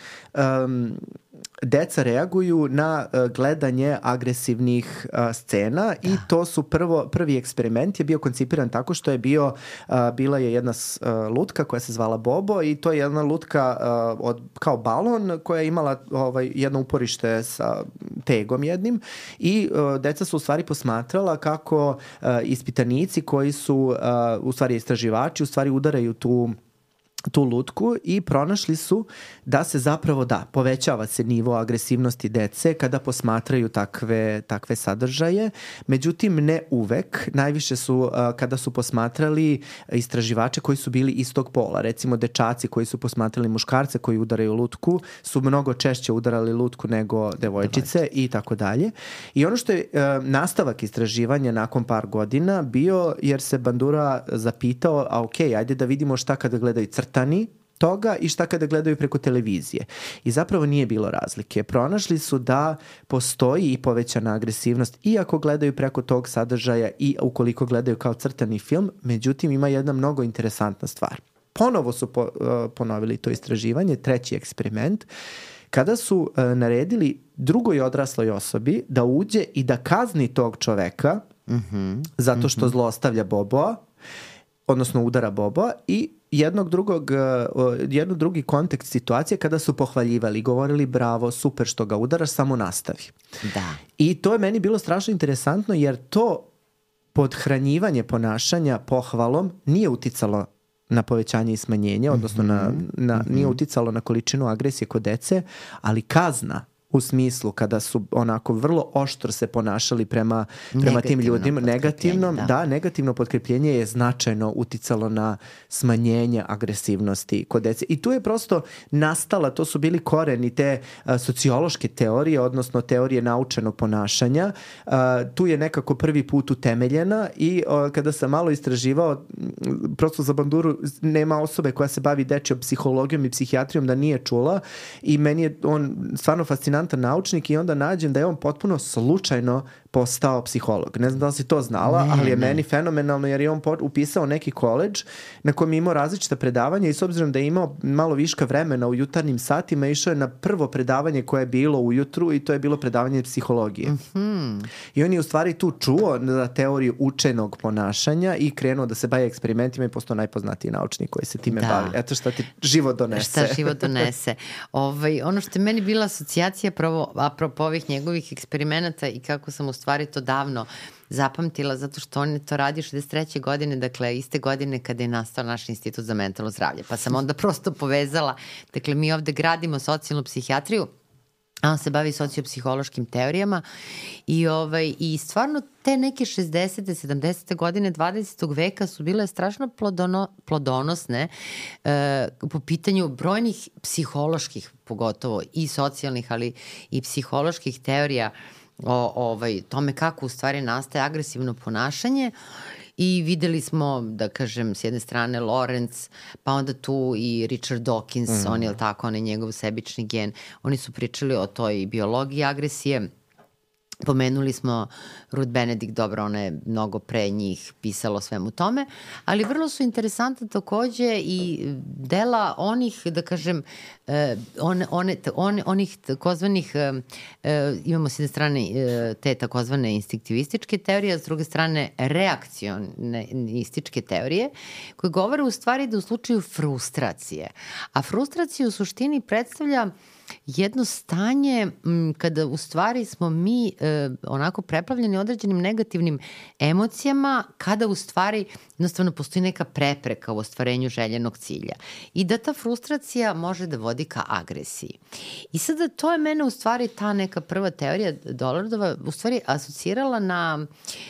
deca reaguju na gledanje agresivnih scena i to su prvi eksperiment je bio koncipiran tako što je bila je jedna lutka koja se zvala Bobo i to je jedna lutka kao balon koja je imala jedno uporište sa tegom jednim i deca su u stvari posmatrala kako ispitanici koji su u stvari istraživači u stvari udaraju tu lutku i pronašli su da se zapravo povećava se nivo agresivnosti dece kada posmatraju takve sadržaje, međutim ne uvek, najviše su kada su posmatrali istraživače koji su bili istog pola, recimo dečaci koji su posmatrali muškarce koji udaraju lutku su mnogo češće udarali lutku nego devojčice i tako dalje. I ono što je nastavak istraživanja nakon par godina bio jer se Bandura zapitao, ajde da vidimo šta kada gledaju crtani toga i šta kada gledaju preko televizije. I zapravo nije bilo razlike. Pronašli su da postoji i povećana agresivnost i ako gledaju preko tog sadržaja i ukoliko gledaju kao crtani film, međutim ima jedna mnogo interesantna stvar. Ponovo su ponovili to istraživanje, treći eksperiment, kada su naredili drugoj odrasloj osobi da uđe i da kazni tog čoveka zato što zlostavlja Boboa, odnosno udara Boboa i jedan drugi kontekst situacije kada su pohvaljivali, govorili bravo, super što ga udaraš, samo nastavi. Da. I to je meni bilo strašno interesantno jer to podhranjivanje ponašanja pohvalom nije uticalo na povećanje i smanjenje, odnosno nije uticalo na količinu agresije kod dece, ali kazna u smislu kada su onako vrlo oštro se ponašali prema tim ljudima. Negativno potkrepljenje je značajno uticalo na smanjenje agresivnosti kod dece. I tu je prosto nastala, to su bili koreni te sociološke teorije, odnosno teorije naučenog ponašanja. Tu je nekako prvi put utemeljena i kada sam malo istraživao, prosto za banduru nema osobe koja se bavi dečjom psihologijom i psihijatrijom da nije čula i meni je on stvarno fascinantan naučnik i onda nađem da je on potpuno slučajno postao psiholog. Ne znam da li si to znala, ali je meni fenomenalno jer je on upisao neki koledž na kojem je imao različita predavanja i s obzirom da je imao malo viška vremena u jutarnjim satima, išao je na prvo predavanje koje je bilo ujutru i to je bilo predavanje psihologije. I on je u stvari tu čuo za teoriju učenog ponašanja i krenuo da se bavi eksperimentima i postao najpoznatiji naučnik koji se time bavi. Eto šta ti život donese. Šta život donese. Ono što je meni bila asocijacija apropo ovih njegovih eksperimenata i kako sam u stvari to davno zapamtila, zato što on je to radio 63. godine, dakle iste godine kada je nastao naš institut za mentalno zdravlje. Pa sam onda prosto povezala, dakle mi ovde gradimo socijalnu psihijatriju, a on se bavi sociopsihološkim teorijama i stvarno te neke 60. 70. godine 20. veka su bile strašno plodonosne po pitanju brojnih psiholoških, pogotovo i socijalnih, ali i psiholoških teorija o tome kako u stvari nastaje agresivno ponašanje. I videli smo, da kažem, s jedne strane Lorenz, pa onda tu i Richard Dawkins, on je tako, on je njegov sebični gen. Oni su pričali o toj biologiji agresije. Pomenuli smo Ruth Benedict, dobro, ona je mnogo pre njih pisala o svemu tome, ali vrlo su interesantne takođe i dela onih, da kažem, onih takozvanih, imamo s jedne strane te takozvane instinktivističke teorije, a s druge strane reakcionističke teorije, koje govore u stvari da u slučaju frustracije, a frustracija u suštini predstavlja jedno stanje kada u stvari smo mi onako preplavljeni određenim negativnim emocijama, kada u stvari jednostavno postoji neka prepreka u ostvarenju željenog cilja. I da ta frustracija može da vodi ka agresiji. I sada to je mene u stvari ta neka prva teorija Dollardova u stvari asocirala na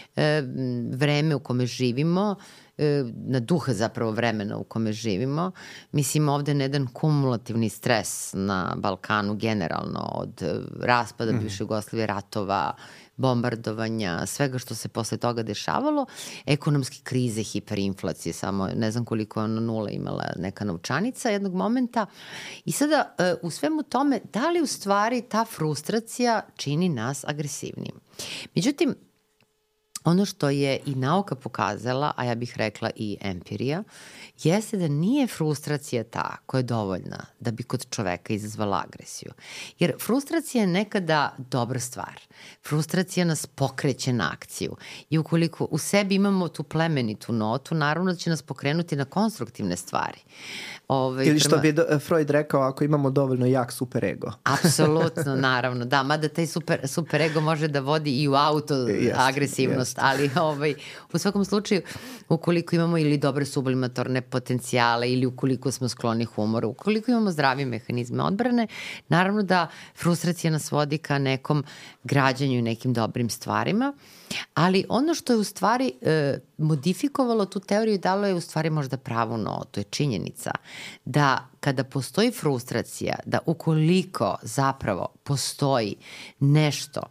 vreme u kome živimo, na duha zapravo vremena u kome živimo. Mislim ovde na jedan kumulativni stres na Balkanu generalno od raspada bivše Jugoslavije, ratova, bombardovanja, svega što se posle toga dešavalo, ekonomske krize, hiperinflacije, samo ne znam koliko je ona nula imala neka novčanica jednog momenta. I sada u svemu tome, da li u stvari ta frustracija čini nas agresivnim? Međutim, ono što je i nauka pokazala, a ja bih rekla i empirija, jeste da nije frustracija ta koja je dovoljna da bi kod čoveka izazvala agresiju. Jer frustracija je nekada dobra stvar. Frustracija nas pokreće na akciju. I ukoliko u sebi imamo tu plemenitu notu, naravno da će nas pokrenuti na konstruktivne stvari. Ili što bi Freud rekao, ako imamo dovoljno jak superego. Apsolutno, naravno. Da, mada taj superego može da vodi i u autoagresivnost, ali u svakom slučaju, ukoliko imamo ili dobre sublimatorne potencijale ili ukoliko smo skloni humoru, ukoliko imamo zdravi mehanizme odbrane, naravno da frustracija nas vodi ka nekom građanju i nekim dobrim stvarima, ali ono što je u stvari modifikovalo tu teoriju i dalo je u stvari možda pravu notu, je činjenica da kada postoji frustracija, da ukoliko zapravo postoji nešto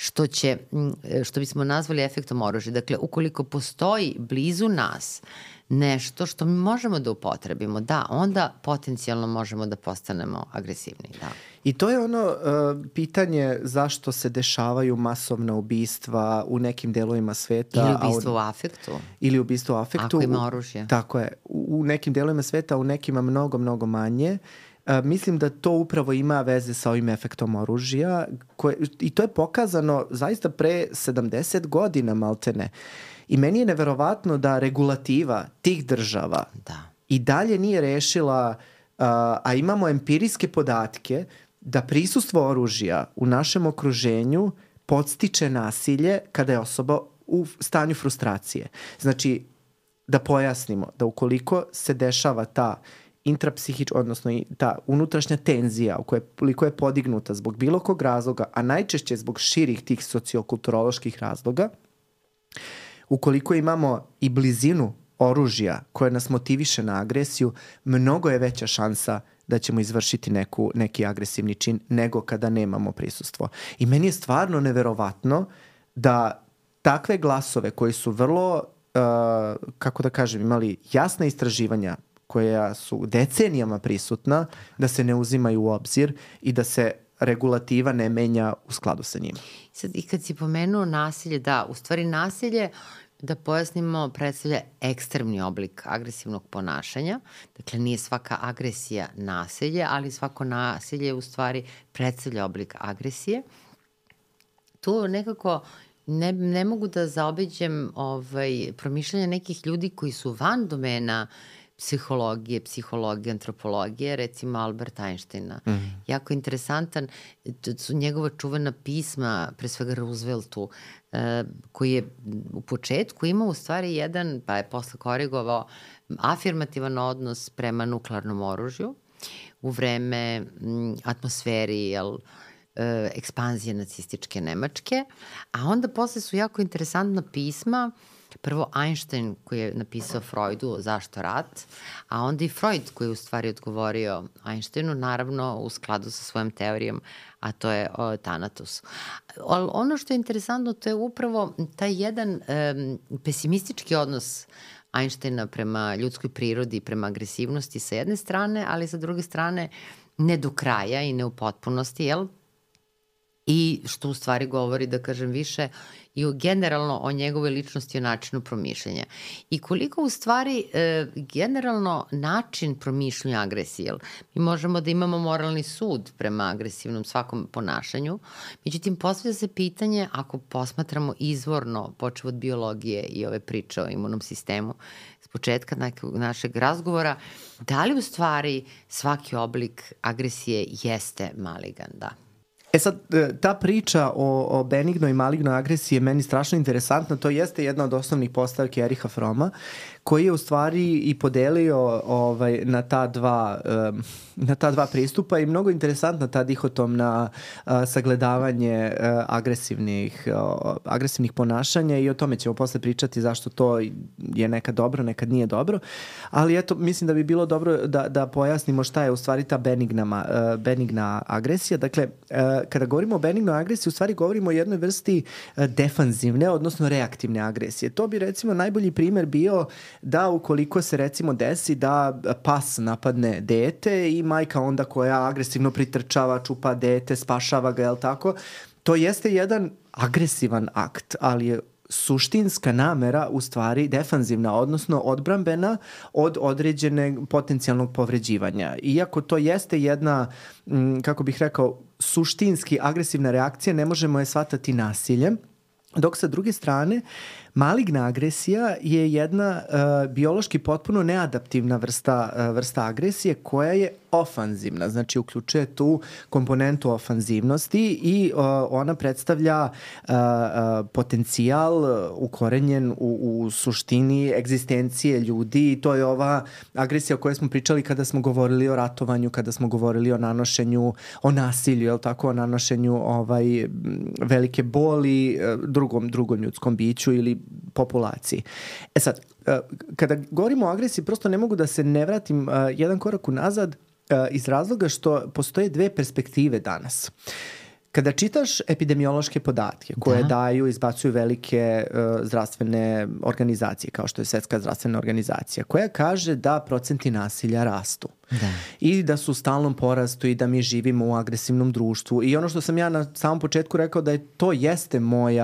što bismo nazvali efektom oružja, dakle ukoliko postoji blizu nas nešto što mi možemo da upotrebimo, da, onda potencijalno možemo da postanemo agresivni, da. I to je ono pitanje zašto se dešavaju masovna ubistva u nekim delovima sveta. Ili ubistvo u afektu. Ili ubistvo u afektu. Ako ima oružje. Tako je. U nekim delovima sveta, u nekima mnogo, mnogo manje. Mislim da to upravo ima veze sa ovim efektom oružja i to je pokazano zaista pre 70 godina maltene. I meni je neverovatno da regulativa tih država i dalje nije rešila, a imamo empirijske podatke da prisustvo oružja u našem okruženju podstiče nasilje kada je osoba u stanju frustracije. Znači, da pojasnimo, da ukoliko se dešava ta intrapsihička, odnosno ta unutrašnja tenzija koliko je podignuta zbog bilo kog razloga, a najčešće zbog širih tih sociokulturoloških razloga, ukoliko imamo i blizinu oružja koje nas motiviše na agresiju, mnogo je veća šansa da ćemo izvršiti neki agresivni čin nego kada nemamo prisustvo. I meni je stvarno neverovatno da takve glasove koji su vrlo, kako da kažem, imali jasna istraživanja koja su decenijama prisutna, da se ne uzimaju u obzir i da se regulativa ne menja u skladu sa njima. Sad, i kad si pomenuo nasilje, da, u stvari nasilje, da pojasnimo, predstavlja ekstremni oblik agresivnog ponašanja. Dakle, nije svaka agresija nasilje, ali svako nasilje u stvari predstavlja oblik agresije. Tu nekako ne mogu da zaobiđem promišljanje nekih ljudi koji su van domena psihologije, antropologije, recimo Alberta Einsteina. Jako interesantan, su njegova čuvena pisma, pre svega Rooseveltu, koji je u početku imao u stvari jedan, pa je posle korigovao, afirmativan odnos prema nuklearnom oružju u vreme atmosferi, ekspanzije nacističke Nemačke, a onda posle su jako interesantna pisma. Prvo Einstein koji je napisao Freudu Zašto rat, a onda i Freud koji je u stvari odgovorio Einsteinu, naravno u skladu sa svojom teorijom, a to je Thanatos. Ono što je interesantno, to je upravo taj jedan pesimistički odnos Einsteina prema ljudskoj prirodi, prema agresivnosti sa jedne strane, ali sa druge strane ne do kraja i ne u potpunosti, jel? I što u stvari govori, da kažem, više i generalno o njegove ličnosti i o načinu promišljanja. I koliko u stvari generalno način promišljanja agresije, mi možemo da imamo moralni sud prema agresivnom svakom ponašanju, međutim postavlja se pitanje, ako posmatramo izvorno, počev od biologije i ove priče o imunom sistemu, s početka našeg razgovora, da li u stvari svaki oblik agresije jeste maligan, da? Sad, ta priča o benignoj i malignoj agresiji je meni strašno interesantna. To jeste jedna od osnovnih postavki Ericha Froma, koji je u stvari i podelio na ta dva pristupa i mnogo interesantna ta dihotomna sagledavanje agresivnih ponašanja i o tome ćemo posle pričati zašto to je nekad dobro, nekad nije dobro. Ali eto, mislim da bi bilo dobro da pojasnimo šta je u stvari ta benigna agresija. Dakle, kada govorimo o benignoj agresiji, u stvari govorimo o jednoj vrsti defanzivne, odnosno reaktivne agresije. To bi recimo najbolji primer bio da ukoliko se recimo desi da pas napadne dete i majka onda koja agresivno pritrčava, čupa dete, spašava ga, jel tako? To jeste jedan agresivan akt, ali je suštinska namera u stvari defanzivna, odnosno odbrambena od određene potencijalnog povređivanja. Iako to jeste jedna, kako bih rekao, suštinski agresivna reakcija, ne možemo je shvatati nasiljem, dok sa druge strane maligna agresija je jedna biološki potpuno neadaptivna vrsta agresije koja je ofanzivna, znači uključuje tu komponentu ofanzivnosti i ona predstavlja potencijal ukorenjen u suštini egzistencije ljudi i to je ova agresija o kojoj smo pričali kada smo govorili o ratovanju, kada smo govorili o nanošenju, o nasilju, jel tako, o nanošenju velike boli drugom ljudskom biću ili populaciji. Sad, kada govorimo o agresiji, prosto ne mogu da se ne vratim jedan korak unazad iz razloga što postoje dve perspektive danas. Kada čitaš epidemiološke podatke koje izbacuju velike zdravstvene organizacije, kao što je Svetska zdravstvena organizacija, koja kaže da procenti nasilja rastu. I da su u stalnom porastu i da mi živimo u agresivnom društvu. I ono što sam ja na samom početku rekao da je to jeste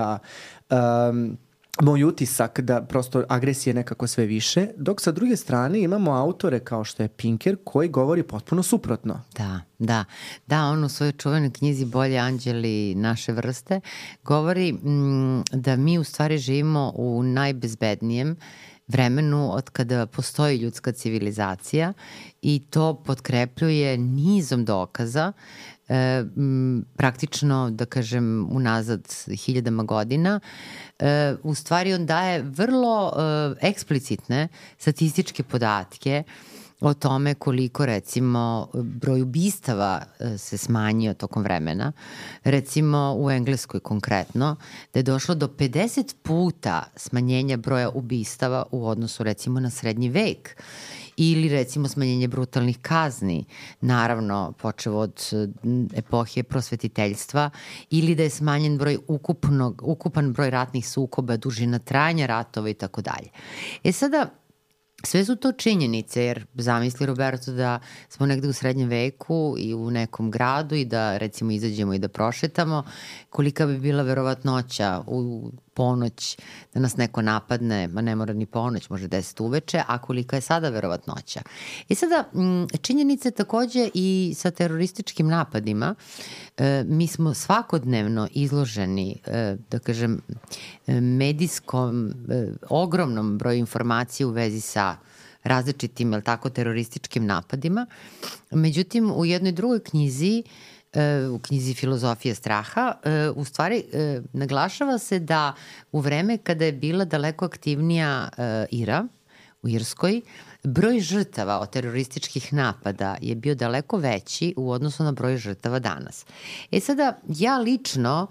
moj utisak da prosto agresije nekako sve više, dok sa druge strane imamo autore kao što je Pinker koji govori potpuno suprotno. Da, on u svojoj čuvenoj knjizi Bolji anđeli naše vrste govori da mi u stvari živimo u najbezbednijem vremenu od kada postoji ljudska civilizacija i to potkrepljuje nizom dokaza, praktično, da kažem, unazad hiljadama godina. U stvari on daje vrlo eksplicitne statističke podatke o tome koliko recimo broj ubistava se smanjio tokom vremena. Recimo u Engleskoj konkretno, da je došlo do 50 puta smanjenja broja ubistava u odnosu recimo na srednji vek. Ili recimo smanjenje brutalnih kazni, naravno počev od epohe prosvetiteljstva, ili da je smanjen ukupan broj ratnih sukoba, dužina trajanja ratova i tako dalje. Sada, sve su to činjenice, jer zamisli Roberto da smo negde u srednjem veku i u nekom gradu i da recimo izađemo i da prošetamo, kolika bi bila verovatnoća u ponoć da nas neko napadne, ma ne mora ni ponoć, može 10 uveče, a kolika je sada verovatnoća. Sada, činjenica je takođe i sa terorističkim napadima. Mi smo svakodnevno izloženi, da kažem, medijskom, ogromnom broju informacija u vezi sa različitim, terorističkim napadima. Međutim, u jednoj drugoj knjizi, u knjizi Filozofije straha, u stvari naglašava se da u vreme kada je bila daleko aktivnija IRA u Irskoj, broj žrtava od terorističkih napada je bio daleko veći u odnosu na broj žrtava danas. Sada, ja lično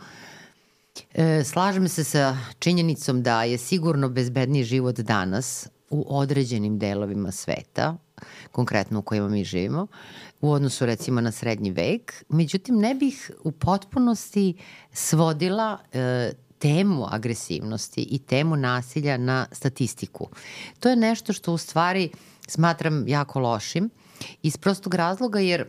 slažem se sa činjenicom da je sigurno bezbedniji život danas u određenim delovima sveta, konkretno u kojima mi živimo, u odnosu recimo na srednji vek. Međutim, ne bih u potpunosti svodila temu agresivnosti i temu nasilja na statistiku. To je nešto što u stvari smatram jako lošim iz prostog razloga jer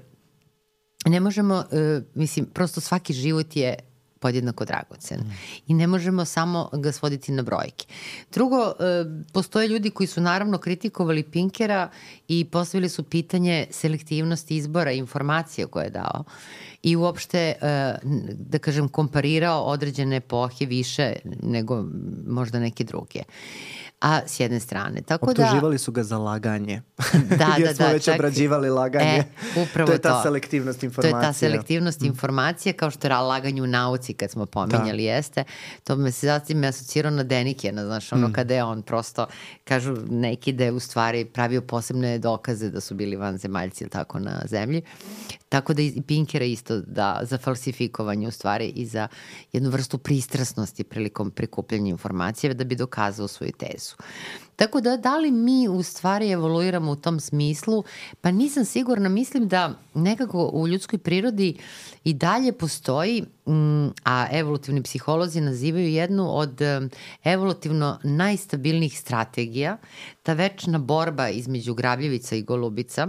ne možemo, prosto svaki život je podjednako dragocen. I ne možemo samo ga svoditi na brojke. Drugo, postoje ljudi koji su naravno kritikovali Pinkera i postavili su pitanje selektivnosti izbora informacija koje je dao i uopšte, da kažem, komparirao određene epohe više nego možda neke druge. A s jedne strane. Optuživali su ga za laganje. Jer smo već obrađivali laganje. Upravo to je ta selektivnost informacija. To je ta selektivnost informacija, kao što je laganje u nauci kad smo pominjali, jeste. To me se zatim asocirao na Denikena, znaš, kada je on prosto, kažu neki da je u stvari pravio posebne dokaze da su bili vanzemaljci ili tako na zemlji. Tako da i Pinkera isto za falsifikovanje u stvari i za jednu vrstu pristrasnosti prilikom prikupljanja informacija da bi dokazao svoju tezu. Tako da li mi u stvari evoluiramo u tom smislu? Pa nisam sigurna, mislim da nekako u ljudskoj prirodi i dalje postoji, a evolutivni psiholozi nazivaju jednu od evolutivno najstabilnijih strategija, ta večna borba između grabljivica i golubica,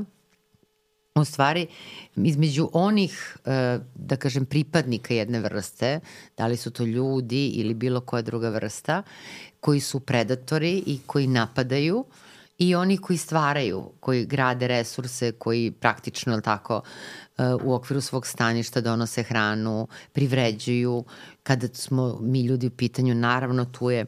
u stvari između onih, da kažem, pripadnika jedne vrste, da li su to ljudi ili bilo koja druga vrsta, koji su predatori i koji napadaju i oni koji stvaraju, koji grade resurse, koji praktično, ili tako, u okviru svog staništa donose hranu, privređuju. Kada smo mi ljudi u pitanju, naravno tu je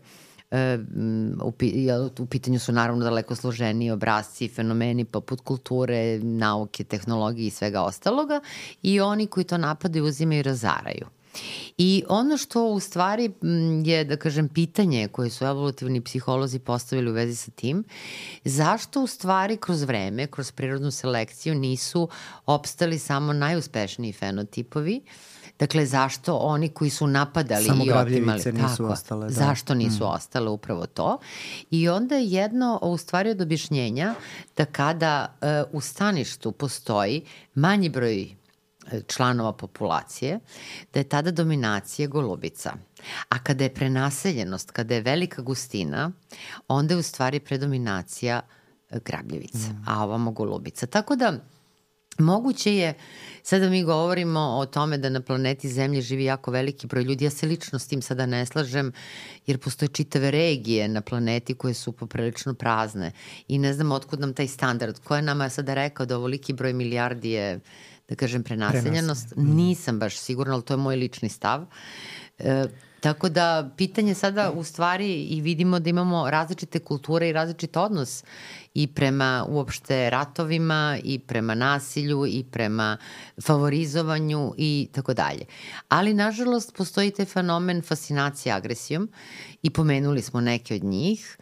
u pitanju su naravno daleko složeniji obrazci i fenomeni poput kulture, nauke, tehnologije i svega ostaloga i oni koji to napadaju, uzimaju i razaraju. I ono što u stvari je, da kažem, pitanje koje su evolutivni psiholozi postavili u vezi sa tim, zašto u stvari kroz vreme, kroz prirodnu selekciju nisu opstali samo najuspešniji fenotipovi. Dakle, zašto oni koji su napadali samo i otimali, nisu ostale, da. Zašto nisu ostale, upravo to. I onda je jedno u stvari od objašnjenja da kada u staništu postoji manji broj članova populacije, da je tada dominacija golubica. A kada je prenaseljenost, kada je velika gustina, onda je u stvari predominacija grabljivica, a ovamo golubica. Tako da moguće je, sada mi govorimo o tome da na planeti Zemlji živi jako veliki broj ljudi, ja se lično s tim sada ne slažem, jer postoje čitave regije na planeti koje su poprilično prazne i ne znam otkud nam taj standard. Ko je nama sada rekao da ovoliki broj milijardi je, da kažem, prenaseljenost? Nisam baš sigurna, ali to je moj lični stav. Tako da pitanje sada u stvari i vidimo da imamo različite kulture i različit odnos i prema uopšte ratovima i prema nasilju i prema favorizovanju i tako dalje. Ali nažalost postoji taj fenomen fascinacije agresijom i pomenuli smo neke od njih.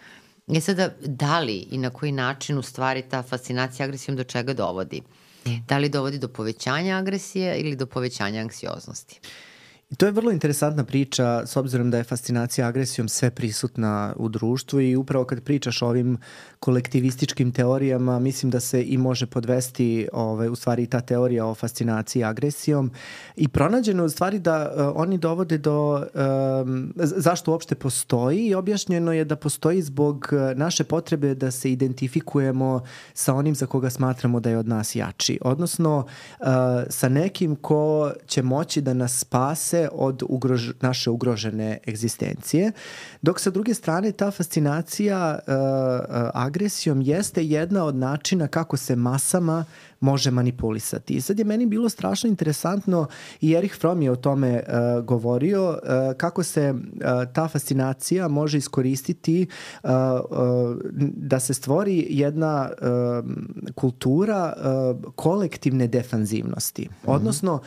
Sada, da li i na koji način u stvari ta fascinacija agresijom do čega dovodi? Da li dovodi do povećanja agresije ili do povećanja anksioznosti? I to je vrlo interesantna priča s obzirom da je fascinacija agresijom sve prisutna u društvu i upravo kad pričaš o ovim kolektivističkim teorijama, mislim da se i može podvesti u stvari ta teorija o fascinaciji agresijom i pronađeno u stvari da oni dovode do zašto uopšte postoji i objašnjeno je da postoji zbog naše potrebe da se identifikujemo sa onim za koga smatramo da je od nas jači, odnosno sa nekim ko će moći da nas spase od naše ugrožene egzistencije, dok sa druge strane ta fascinacija agresijom jeste jedna od načina kako se masama može manipulisati. I sad je meni bilo strašno interesantno i Erich Fromm je o tome govorio, kako se ta fascinacija može iskoristiti da se stvori jedna kultura kolektivne defanzivnosti. Odnosno,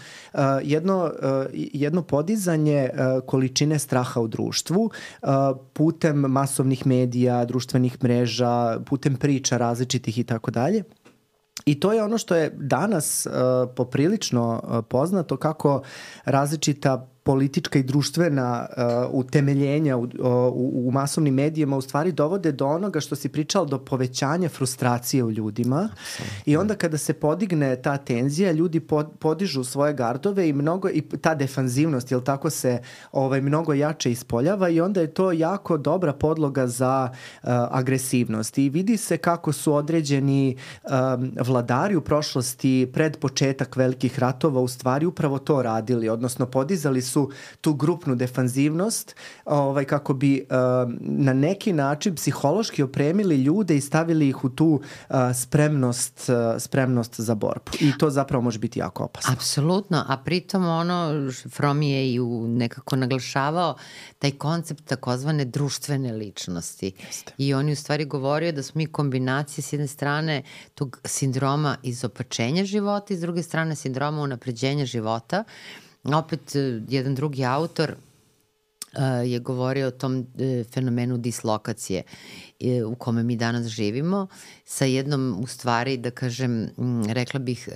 jedno podizanje količine straha u društvu putem masovnih medija, društvenih mreža, putem priča različitih i tako dalje. I to je ono što je danas poprilično poznato, kako različita politička i društvena utemeljenja u masovnim medijima u stvari dovode do onoga što si pričala, do povećanja frustracije u ljudima. I onda kada se podigne ta tenzija, ljudi podižu svoje gardove i ta defanzivnost, jel tako, se mnogo jače ispoljava i onda je to jako dobra podloga za agresivnost. I vidi se kako su određeni vladari u prošlosti pred početak velikih ratova u stvari upravo to radili, odnosno podizali su tu grupnu defanzivnost kako bi na neki način psihološki opremili ljude i stavili ih u tu spremnost za borbu. I to zapravo može biti jako opasno. Apsolutno, a pritom Fromm je i nekako naglašavao taj koncept takozvane društvene ličnosti. Jeste. I on je u stvari govorio da smo mi kombinacije s jedne strane tog sindroma izopačenja života i s druge strane sindroma unapređenja života. Opet, jedan drugi autor je govorio o tom fenomenu dislokacije u kome mi danas živimo, sa jednom, u stvari, da kažem, rekla bih,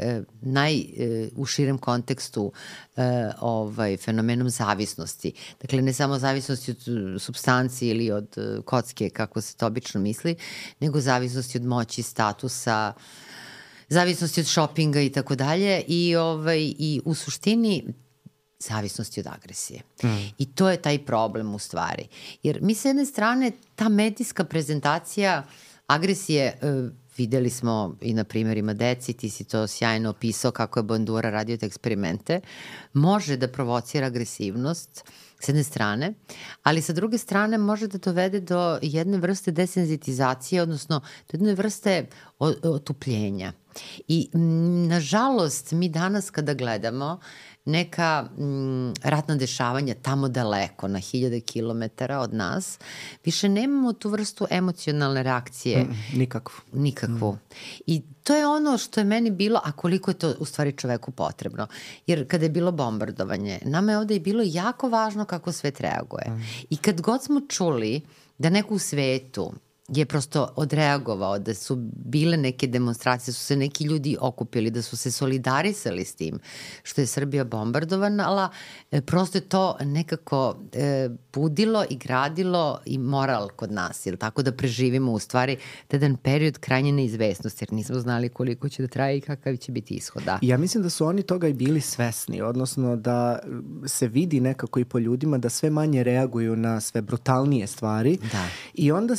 u širem kontekstu fenomenom zavisnosti. Dakle, ne samo zavisnosti od supstanci ili od kocke, kako se to obično misli, nego zavisnosti od moći, statusa, zavisnosti od šopinga i tako dalje. I u suštini zavisnosti od agresije. I to je taj problem u stvari. Jer mi sa jedne strane, ta medijska prezentacija agresije, videli smo i na primjerima deci, ti si to sjajno opisao kako je Bandura radio te eksperimente, može da provocira agresivnost s jedne strane, ali sa druge strane može da dovede do jedne vrste desenzitizacije, odnosno do jedne vrste otupljenja. I nažalost, mi danas kada gledamo neka ratna dešavanja tamo daleko, na 1000 kilometara od nas, više nemamo tu vrstu emocionalne reakcije. Nikakvu. I to je ono što je meni bilo, a koliko je to u stvari čoveku potrebno. Jer kada je bilo bombardovanje, nama je ovde i bilo jako važno kako svet reaguje. I kad god smo čuli da neko u svetu je prosto odreagovao, da su bile neke demonstracije, su se neki ljudi okupili, da su se solidarisali s tim što je Srbija bombardovana, prosto je to nekako budilo i gradilo i moral kod nas, jer tako da preživimo u stvari jedan period krajnje neizvesnosti, jer nismo znali koliko će da traje i kakav će biti ishod. Ja mislim da su oni toga i bili svesni, odnosno da se vidi nekako i po ljudima da sve manje reaguju na sve brutalnije stvari. I onda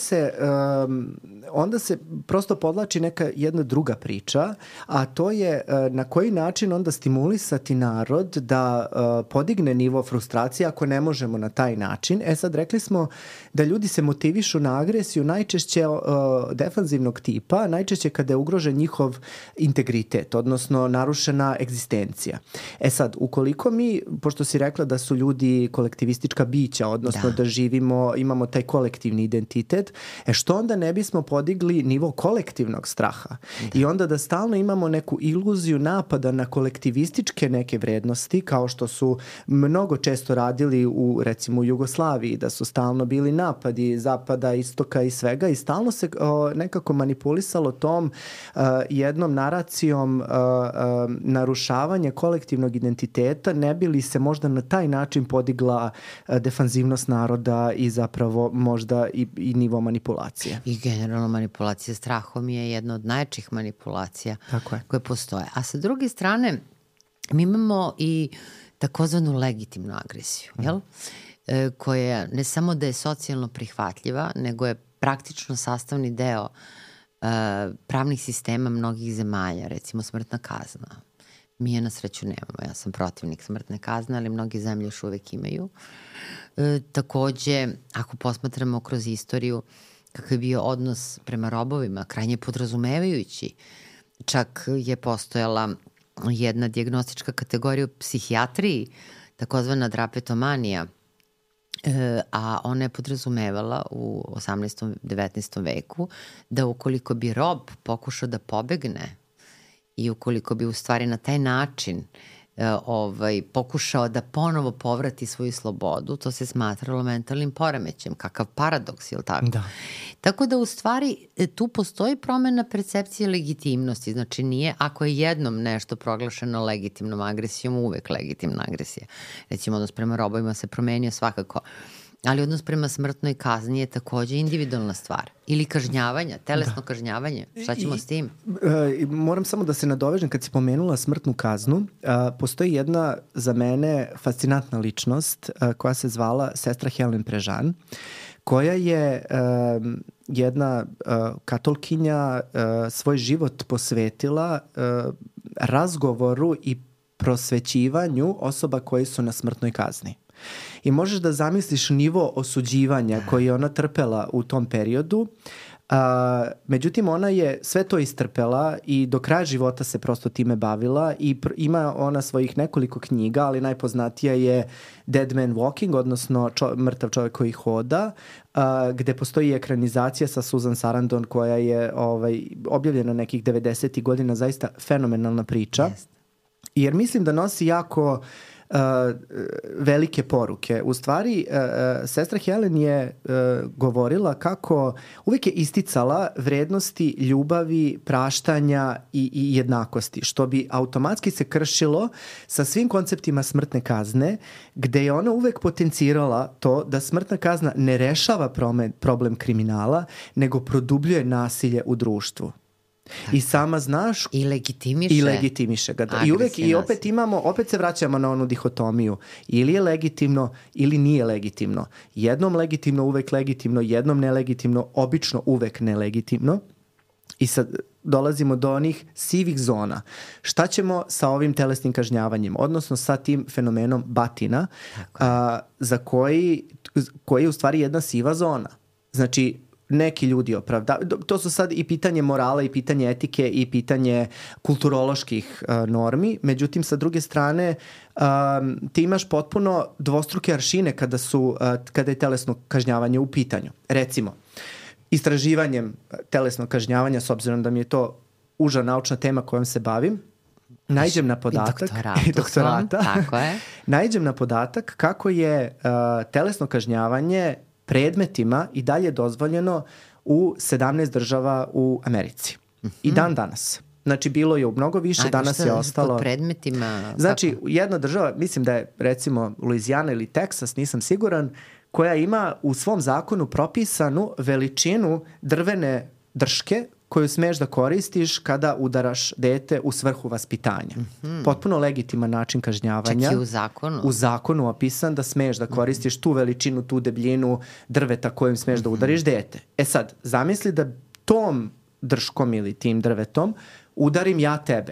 se prosto podlači neka jedna druga priča, a to je na koji način onda stimulisati narod da podigne nivo frustracije ako ne možemo na taj način. Sad rekli smo da ljudi se motivišu na agresiju najčešće defanzivnog tipa, najčešće kada je ugrožen njihov integritet, odnosno narušena egzistencija. Sad, ukoliko mi, pošto si rekla da su ljudi kolektivistička bića, odnosno da živimo, imamo taj kolektivni identitet, što što onda ne bismo podigli nivo kolektivnog straha i onda da stalno imamo neku iluziju napada na kolektivističke neke vrednosti, kao što su mnogo često radili u, recimo, u Jugoslaviji, da su stalno bili napadi zapada, istoka i svega i stalno se nekako manipulisalo tom jednom naracijom narušavanja kolektivnog identiteta, ne bi li se možda na taj način podigla defanzivnost naroda i zapravo možda i nivo manipulacije. I generalno manipulacija strahom je jedna od najjačih manipulacija koje postoje. A sa druge strane, mi imamo i takozvanu legitimnu agresiju, jel? Koja ne samo da je socijalno prihvatljiva, nego je praktično sastavni deo pravnih sistema mnogih zemalja, recimo smrtna kazna. Mi je na sreću nemamo, ja sam protivnik smrtne kazne, ali mnogi zemlje još uvek imaju. Takođe, ako posmatramo kroz istoriju kakav je bio odnos prema robovima, krajnje podrazumevajući, čak je postojala jedna dijagnostička kategorija u psihijatriji, takozvana drapetomanija, a ona je podrazumevala u 18. 19. veku da ukoliko bi rob pokušao da pobegne i ukoliko bi u stvari na taj način pokušao da ponovo povrati svoju slobodu, to se smatralo mentalnim poremećem. Kakav paradoks, ili tako? Da. Tako da u stvari tu postoji promena percepcije legitimnosti. Znači nije, ako je jednom nešto proglašeno legitimnom agresijom, uvek legitimna agresija. Recimo odnos prema robovima se promenio svakako. Ali odnos prema smrtnoj kazni je takođe individualna stvar. Ili kažnjavanja, telesno kažnjavanje. Šta ćemo s tim? Moram samo da se nadovežem, kad si pomenula smrtnu kaznu, postoji jedna za mene fascinantna ličnost koja se zvala sestra Helen Prežan, koja je jedna katolkinja svoj život posvetila razgovoru i prosvećivanju osoba koji su na smrtnoj kazni. I možeš da zamisliš nivo osuđivanja koji je ona trpela u tom periodu. Međutim, ona je sve to istrpela i do kraja života se prosto time bavila i ima ona svojih nekoliko knjiga, ali najpoznatija je Dead Man Walking, odnosno Mrtav čovjek koji hoda, gde postoji ekranizacija sa Susan Sarandon koja je objavljena nekih 90. godina, zaista fenomenalna priča. Jer mislim da nosi jako velike poruke. U stvari, sestra Helen je govorila kako uvijek je isticala vrednosti ljubavi, praštanja i jednakosti, što bi automatski se kršilo sa svim konceptima smrtne kazne, gde je ona uvijek potencirala to da smrtna kazna ne rešava problem kriminala, nego produbljuje nasilje u društvu. I sama znaš i legitimiše ga. I uvek i opet se vraćamo na onu dihotomiju. Ili je legitimno ili nije legitimno. Jednom legitimno, uvek legitimno, jednom nelegitimno, obično uvek nelegitimno. I sad dolazimo do onih sivih zona. Šta ćemo sa ovim telesnim kažnjavanjem? Odnosno sa tim fenomenom batina, za koji je u stvari jedna siva zona. Znači, neki ljudi to su sad i pitanje morala i pitanje etike i pitanje kulturoloških normi, međutim sa druge strane ti imaš potpuno dvostruke aršine kada je telesno kažnjavanje u pitanju. Recimo, istraživanjem telesnog kažnjavanja, s obzirom da mi je to uža naučna tema kojom se bavim, naiđem na podatak i doktorata. Tako je. Naiđem na podatak kako je telesno kažnjavanje predmetima i dalje dozvoljeno u 17 država u Americi. I dan danas. Znači, bilo je u mnogo više, danas je ostalo... Pod predmetima... Znači, jedna država, mislim da je recimo Louisiana ili Texas, nisam siguran, koja ima u svom zakonu propisanu veličinu drvene drške koju smeš da koristiš kada udaraš dete u svrhu vaspitanja. Potpuno legitiman način kažnjavanja. Čak i u zakonu. U zakonu opisan da smeš da koristiš tu veličinu, tu debljinu drveta kojim smeš da udariš dete. E sad, zamisli da tom drškom ili tim drvetom udarim ja tebe.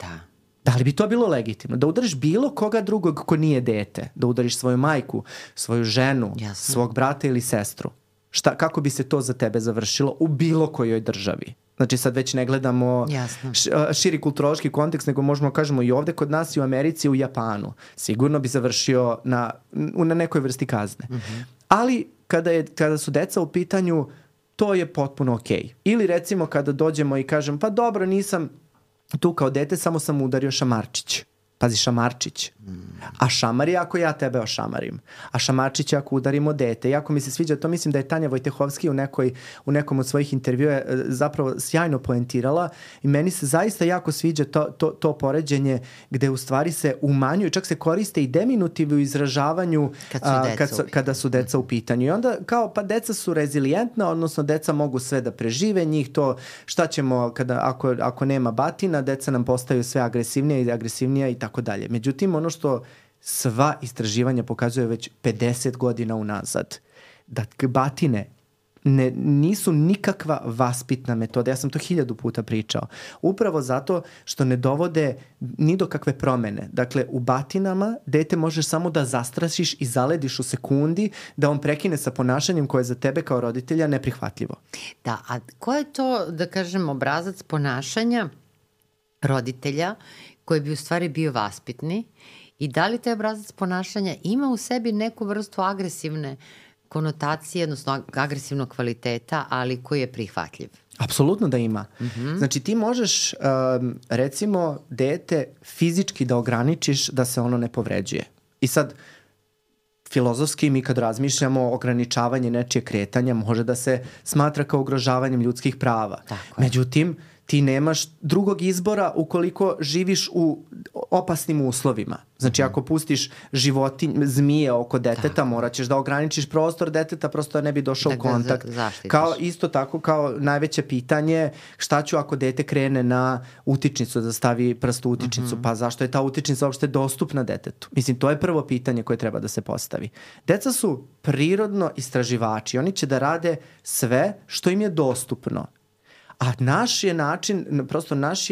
Da li bi to bilo legitimno? Da udariš bilo koga drugog ko nije dete? Da udariš svoju majku, svoju ženu, svog brata ili sestru? Kako bi se to za tebe završilo u bilo kojoj državi? Znači sad već ne gledamo širi kulturološki kontekst, nego možemo kažemo i ovde kod nas i u Americi i u Japanu. Sigurno bi završio na nekoj vrsti kazne. Ali kada su deca u pitanju, to je potpuno okej. Ili recimo kada dođemo i kažem, pa dobro, nisam tu kao dete, samo sam udario šamarčić. Pazi, šamarčić. A šamar je ako ja tebe ošamarim. A šamarčić je ako udarimo dete. Jako mi se sviđa to, mislim da je Tanja Vojtehovski u nekom od svojih intervjua zapravo sjajno poentirala i meni se zaista jako sviđa to poređenje gde u stvari se umanjuju, čak se koriste i deminutiv u izražavanju kada su deca u pitanju. I onda kao, pa deca su rezilijentna, odnosno deca mogu sve da prežive, njih to, šta ćemo ako nema batina, deca nam postaju sve agresivnija i tako dalje. Međutim, ono što sva istraživanja pokazuje već 50 godina unazad, da batine nisu nikakva vaspitna metoda. Ja sam to 1000 puta pričao. Upravo zato što ne dovode ni do kakve promene. Dakle, u batinama dete možeš samo da zastrašiš i zalediš u sekundi da on prekine sa ponašanjem koje je za tebe kao roditelja neprihvatljivo. Da, a ko je to, da kažem, obrazac ponašanja roditelja koji bi u stvari bio vaspitni i da li taj obrazac ponašanja ima u sebi neku vrstu agresivne konotacije, odnosno agresivnog kvaliteta, ali koji je prihvatljiv? Apsolutno da ima. Znači ti možeš recimo dete fizički da ograničiš da se ono ne povređuje. I sad filozofski mi kad razmišljamo ograničavanje nečije kretanja može da se smatra kao ugrožavanjem ljudskih prava. Međutim, ti nemaš drugog izbora ukoliko živiš u opasnim uslovima. Znači, ako pustiš zmije oko deteta, morat ćeš da ograničiš prostor deteta, prosto ne bi došao u kontakt. Isto tako kao najveće pitanje, šta ću ako dete krene na utičnicu, da stavi prst u utičnicu, pa zašto je ta utičnica uopšte dostupna detetu? Mislim, to je prvo pitanje koje treba da se postavi. Deca su prirodno istraživači, oni će da rade sve što im je dostupno. A naš je način, prosto naš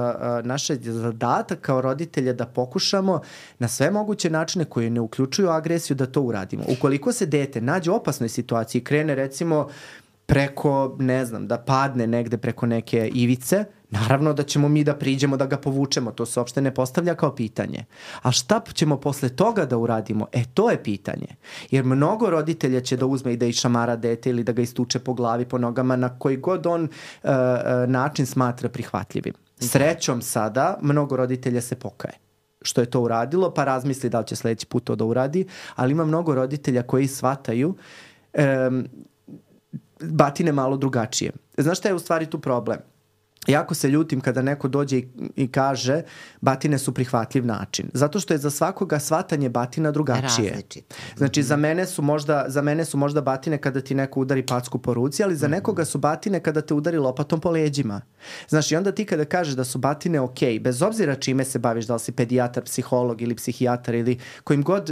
je zadatak kao roditelja da pokušamo na sve moguće načine koje ne uključuju agresiju da to uradimo. Ukoliko se dete nađe u opasnoj situaciji, krene recimo preko, ne znam, da padne negde preko neke ivice, naravno da ćemo mi da priđemo da ga povučemo, to se uopšte ne postavlja kao pitanje. A šta ćemo posle toga da uradimo? To je pitanje. Jer mnogo roditelja će da uzme i da išamara dete ili da ga istuče po glavi, po nogama, na koji god on način smatra prihvatljivim. Srećom sada, mnogo roditelja se pokaje što je to uradilo, pa razmisli da li će sledeći put to da uradi, ali ima mnogo roditelja koji shvataju batine malo drugačije. Znaš šta je u stvari tu problem? Jako se ljutim kada neko dođe i kaže batine su prihvatljiv način. Zato što je za svakoga shvatanje batina drugačije. Različito. Znači, za mene su možda batine kada ti neko udari packu po ruci, ali za nekoga su batine kada te udari lopatom po leđima. Znaš, i onda ti kada kažeš da su batine okej, bez obzira čime se baviš, da li si pedijatar, psiholog ili psihijatar ili kojim god,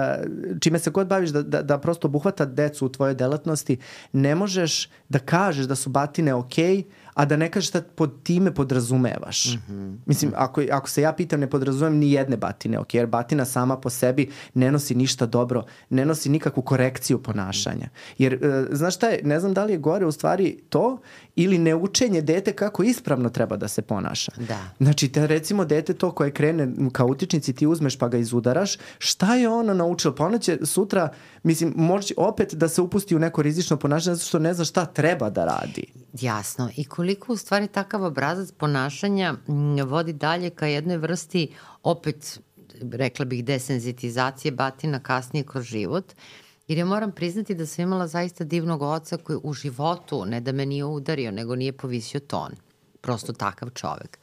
čime se god baviš da prosto obuhvata decu u tvojoj delatnosti, ne možeš da kažeš da su batine okej, a da ne kažeš šta pod time podrazumevaš. Mislim, ako se ja pitam, ne podrazumem ni jedne batine, jer batina sama po sebi ne nosi ništa dobro, ne nosi nikakvu korekciju ponašanja. Jer, znaš šta je, ne znam da li je gore u stvari to ili neučenje dete kako ispravno treba da se ponaša. Da. Znači, recimo dete to koje krene ka utičnici, ti uzmeš pa ga izudaraš, šta je ono naučilo? Pa ono će sutra, mislim, može opet da se upusti u neko rizično ponašanje zato što ne zna šta treba da radi. Jasno. I koliko u stvari takav obrazac ponašanja vodi dalje ka jednoj vrsti, opet, rekla bih, desenzitizacije batina kasnije kroz život. Jer ja moram priznati da sam imala zaista divnog oca koji u životu ne da me nije udario, nego nije povisio ton. Prosto takav čovek.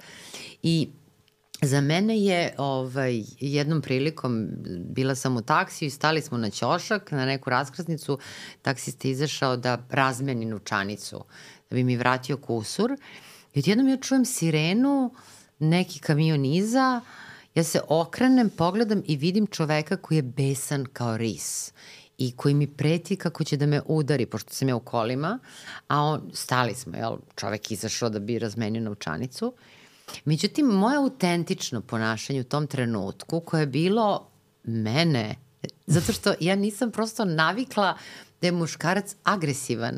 I za mene je jednom prilikom, bila sam u taksiju i stali smo na ćošak, na neku raskrsnicu, taksista izašao da razmeni novčanicu, da bi mi vratio kusur. I odjednom ja čujem sirenu, neki kamion iza, ja se okrenem, pogledam i vidim čoveka koji je besan kao ris i koji mi preti kako će da me udari, pošto sam ja u kolima, a stali smo, čovek izašao da bi razmenio novčanicu. Međutim, moje autentično ponašanje u tom trenutku koje je bilo mene, zato što ja nisam prosto navikla da je muškarac agresivan,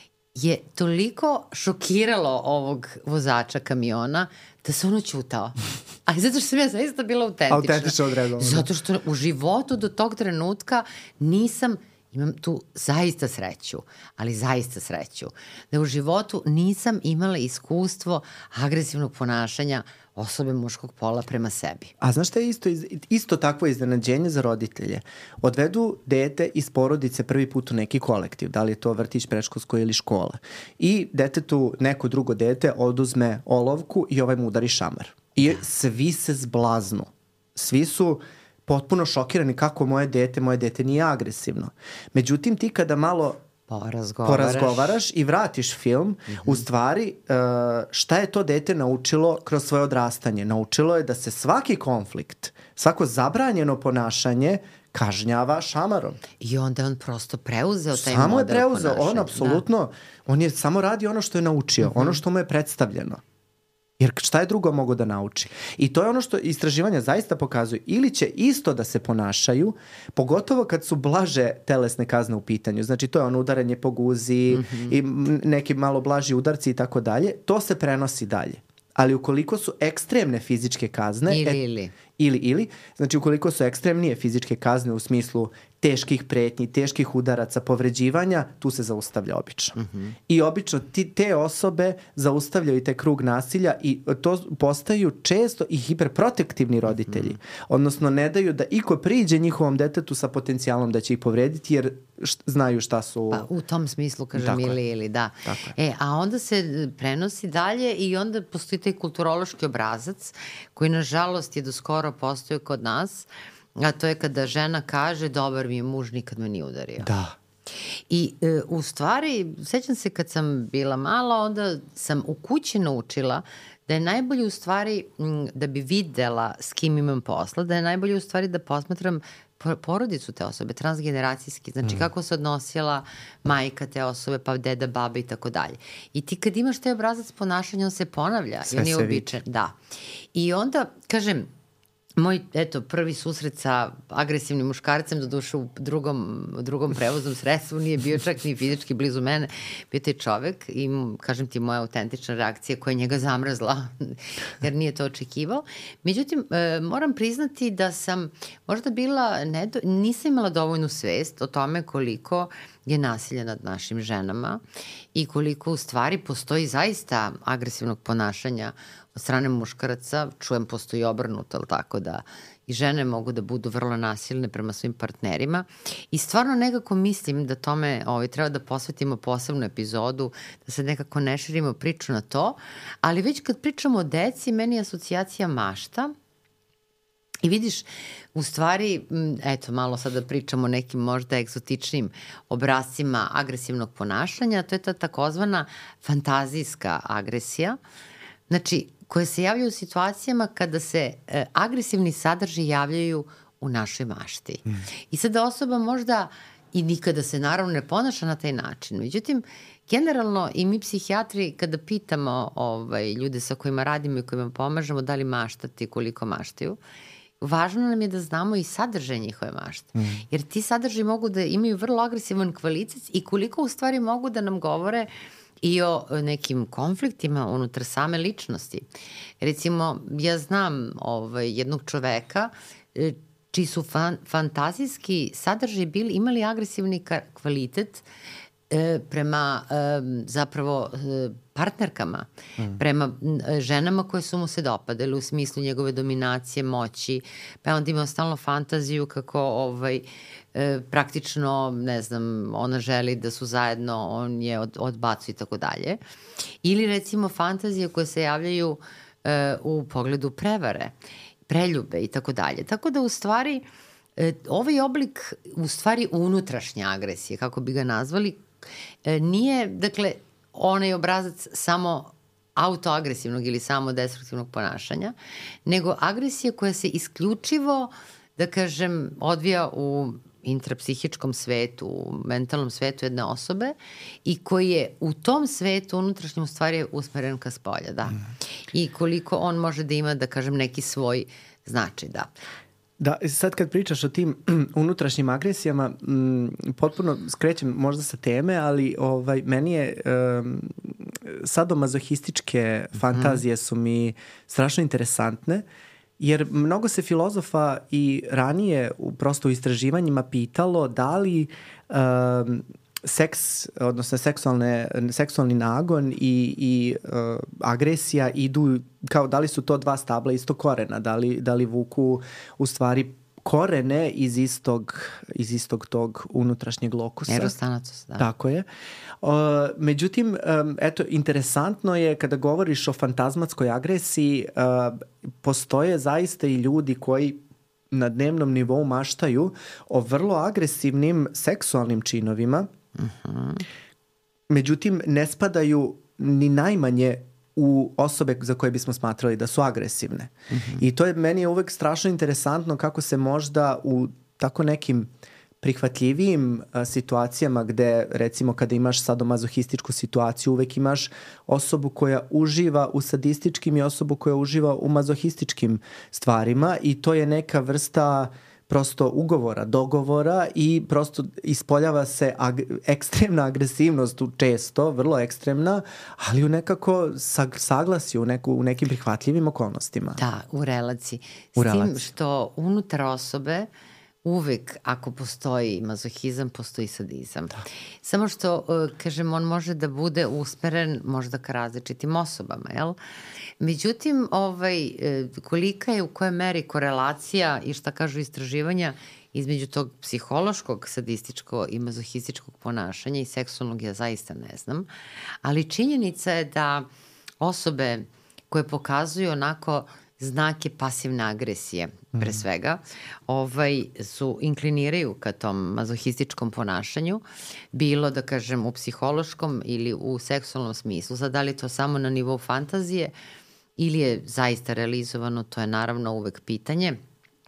je toliko šokiralo ovog vozača kamiona da se ono ćutao. A zato što sam ja zaista bila autentična. Autentično odredovala. Zato što u životu do tog trenutka nisam imam tu zaista sreću, ali zaista sreću, da u životu nisam imala iskustvo agresivnog ponašanja osobe muškog pola prema sebi. A znaš šta je isto takvo iznenađenje za roditelje? Odvedu dete iz porodice prvi put u neki kolektiv, da li je to vrtić, predškolsko ili škola. I detetu neko drugo dete oduzme olovku i ovaj mu udari šamar. I svi se zblaznu. Svi su potpuno šokirani kako moje dete nije agresivno. Međutim, ti kada malo porazgovaraš i vratiš film, u stvari šta je to dete naučilo kroz svoje odrastanje? Naučilo je da se svaki konflikt, svako zabranjeno ponašanje kažnjava šamarom. I onda on prosto preuzeo taj samo model je preuzeo, ponašanja. on apsolutno, on je samo radi ono što je naučio, ono što mu je predstavljeno. Jer šta je drugo mogo da nauči? I to je ono što istraživanja zaista pokazuju. Ili će isto da se ponašaju, pogotovo kad su blaže telesne kazne u pitanju. Znači to je ono udaranje po guzi i neki malo blaži udarci i tako dalje. To se prenosi dalje. Ali ukoliko su ekstremne fizičke kazne... Ili. Znači ukoliko su ekstremnije fizičke kazne u smislu teških pretnji, teških udaraca, povređivanja, tu se zaustavlja obično. I obično te osobe zaustavljaju te krug nasilja i to postaju često i hiperprotektivni roditelji. Odnosno ne daju da iko priđe njihovom detetu sa potencijalom da će ih povrediti jer znaju šta su... Pa u tom smislu kažem ili da. A onda se prenosi dalje i onda postoji taj kulturološki obrazac koji nažalost je do skoro postoji kod nas, a to je kada žena kaže dobar mi je muž, nikad me nije udario. Da. I u stvari, sećam se kad sam bila mala, onda sam u kući naučila da je najbolje u stvari da bi videla s kim imam posla, da je najbolje u stvari da posmatram porodicu te osobe, transgeneracijski, znači kako se odnosila majka te osobe, pa deda, baba i tako dalje. I ti kad imaš taj obrazac ponašanja, on se ponavlja. Sve se vidi. Da. I onda, kažem, moj, prvi susret sa agresivnim muškarcem, doduše u drugom prevoznom sredstvu, nije bio čak ni fizički blizu mene, bio taj čovek i, kažem ti, moja autentična reakcija koja je njega zamrzla, jer nije to očekivao. Međutim, moram priznati da sam možda bila, nisam imala dovoljnu svest o tome koliko je nasilje nad našim ženama i koliko u stvari postoji zaista agresivnog ponašanja od strane muškaraca. Čujem, postoji obrnuto, ali tako da i žene mogu da budu vrlo nasilne prema svojim partnerima. I stvarno nekako mislim da tome treba da posvetimo posebnu epizodu, da se nekako ne širimo priču na to, ali već kad pričamo o deci, meni je asocijacija mašta. I vidiš, u stvari, malo sad da pričamo o nekim možda egzotičnim obrazcima agresivnog ponašanja, to je ta takozvana fantazijska agresija, znači koje se javljaju u situacijama kada se agresivni sadržaji javljaju u našoj mašti. I sada osoba možda i nikada se naravno ne ponaša na taj način. Međutim, generalno i mi psihijatri kada pitamo ljude sa kojima radimo i kojima pomažemo da li maštati, koliko maštaju, važno nam je da znamo i sadržaj njihove mašte. Jer ti sadržaji mogu da imaju vrlo agresivan kvalitet i koliko u stvari mogu da nam govore i o nekim konfliktima unutar same ličnosti. Recimo, ja znam jednog čoveka čiji su fantazijski sadržaji imali agresivni kvalitet prema zapravo partnerkama, prema ženama koje su mu se dopadale u smislu njegove dominacije, moći, pa je onda imao stalno fantaziju kako praktično, ne znam, ona želi da su zajedno, on je odbacuje i tako dalje. Ili recimo fantazije koje se javljaju u pogledu prevare, preljube i tako dalje. Tako da u stvari ovaj oblik u stvari unutrašnje agresije, kako bi ga nazvali, nije, dakle, onaj obrazac samo autoagresivnog ili samo destruktivnog ponašanja, nego agresija koja se isključivo, da kažem, odvija u intrapsihičkom svetu, u mentalnom svetu jedne osobe i koji je u tom svetu unutrašnjem u stvari usmeren ka spolja, da. I koliko on može da ima, da kažem, neki svoj značaj, da. Da, sad kad pričaš o tim unutrašnjim agresijama, potpuno skrećem možda sa teme, ali meni je sadomazohističke fantazije su mi strašno interesantne Jer mnogo se filozofa i ranije prosto u istraživanjima pitalo da li seks, odnosno seksualni nagon i agresija idu, kao da li su to dva stabla istog korena, da li vuku u stvari korene iz istog tog unutrašnjeg lokusa. Eros-thanatos, da. Tako je. Međutim, eto, interesantno je kada govoriš o fantazmatskoj agresiji, postoje zaista i ljudi koji na dnevnom nivou maštaju o vrlo agresivnim seksualnim činovima. Međutim, ne spadaju ni najmanje u osobe za koje bismo smatrali da su agresivne. I to je, meni je uvek strašno interesantno kako se možda u tako nekim prihvatljivijim situacijama gde, recimo, kada imaš sadomazohističku situaciju, uvek imaš osobu koja uživa u sadističkim i osobu koja uživa u mazohističkim stvarima i to je neka vrsta prosto ugovora, dogovora i prosto ispoljava se ekstremna agresivnost, često, vrlo ekstremna, ali u nekako saglasju, u nekim prihvatljivim okolnostima. Da, u relaciji. S tim što unutar osobe uvek, ako postoji mazohizam, postoji sadizam. Da. Samo što, kažem, on može da bude usmeren možda ka različitim osobama, jel? Međutim, kolika je u kojoj meri korelacija i šta kažu istraživanja između tog psihološkog, sadističkog i mazohističkog ponašanja i seksualnog, ja zaista ne znam, ali činjenica je da osobe koje pokazuju onako znake pasivne agresije, pre svega, su inkliniraju ka tom mazohističkom ponašanju, bilo da kažem u psihološkom ili u seksualnom smislu. Sad, da li je to samo na nivou fantazije ili je zaista realizovano, to je naravno uvek pitanje,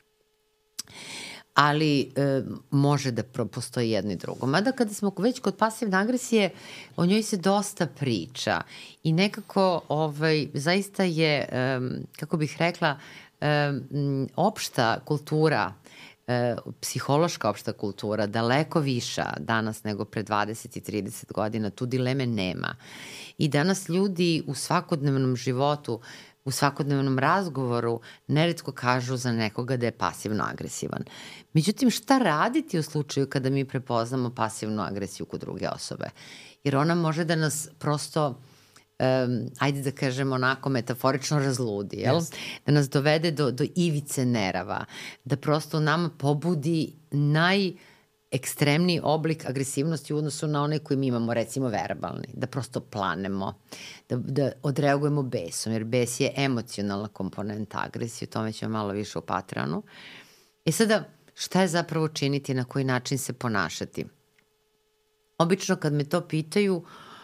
ali može da postoji jedno i drugo. Mada kada smo već kod pasivne agresije, o njoj se dosta priča i nekako zaista je, kako bih rekla, opšta kultura, psihološka opšta kultura daleko viša danas nego pre 20 i 30 godina, tu dileme nema. I danas ljudi u svakodnevnom životu, u svakodnevnom razgovoru neretko kažu za nekoga da je pasivno agresivan. Međutim, šta raditi u slučaju kada mi prepoznamo pasivnu agresiju kod druge osobe? Jer ona može da nas prosto, ajde da kažem onako metaforično razludi, jel? Yes. Da nas dovede do ivice nerava, da prosto nama pobudi ekstremniji oblik agresivnosti u odnosu na one koji mi imamo, recimo verbalni, da prosto planemo, da odreagujemo besom, jer bes je emocionalna komponenta agresije, o tome ćemo malo više u Patreonu. Sada, šta je zapravo činiti, na koji način se ponašati? Obično kad me to pitaju,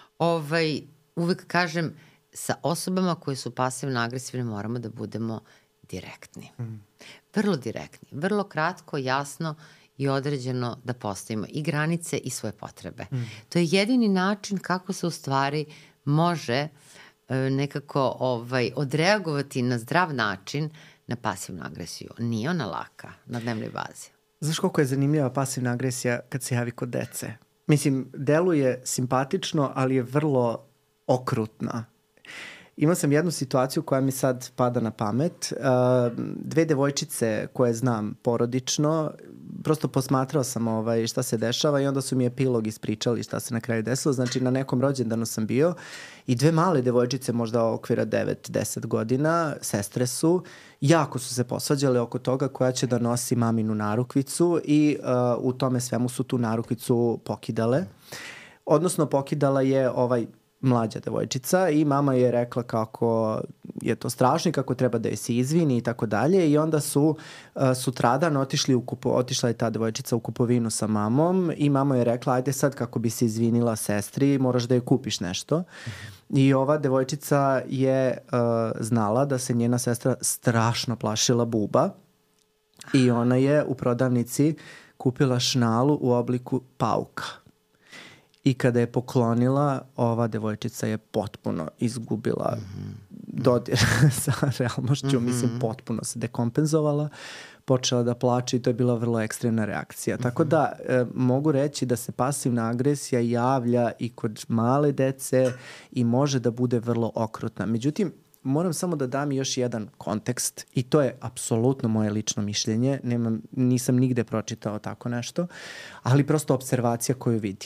uvek kažem, sa osobama koje su pasivno agresivne moramo da budemo direktni. Vrlo direktni, vrlo kratko, jasno i određeno da postavimo i granice i svoje potrebe. To je jedini način kako se u stvari može nekako odreagovati na zdrav način na pasivnu agresiju. Nije ona laka na dnevnoj bazi. Znaš koliko je zanimljiva pasivna agresija kad se javi kod dece? Mislim, deluje simpatično, ali je vrlo okrutna. Imao sam jednu situaciju koja mi sad pada na pamet. Dve devojčice koje znam porodično, prosto posmatrao sam šta se dešava i onda su mi epilog ispričali šta se na kraju desilo. Znači, na nekom rođendanu sam bio i dve male devojčice, možda okvira 9-10 godina, sestre su, jako su se posvađale oko toga koja će da nosi maminu narukvicu i u tome svemu su tu narukvicu pokidale. Odnosno, pokidala je mlađa devojčica i mama je rekla kako je to strašno i kako treba da je se izvini i tako dalje i onda su sutradan otišla je ta devojčica u kupovinu sa mamom i mama je rekla ajde sad kako bi se izvinila sestri moraš da joj kupiš nešto i ova devojčica je znala da se njena sestra strašno plašila buba i ona je u prodavnici kupila šnalu u obliku pauka. I kada je poklonila, ova devojčica je potpuno izgubila dodir sa realnošću, mislim potpuno se dekompenzovala, počela da plače i to je bila vrlo ekstremna reakcija. Tako da mogu reći da se pasivna agresija javlja i kod male dece i može da bude vrlo okrutna. Međutim, moram samo da dam još jedan kontekst i to je apsolutno moje lično mišljenje, nisam nigde pročitao tako nešto, ali prosto observacija koju vidim.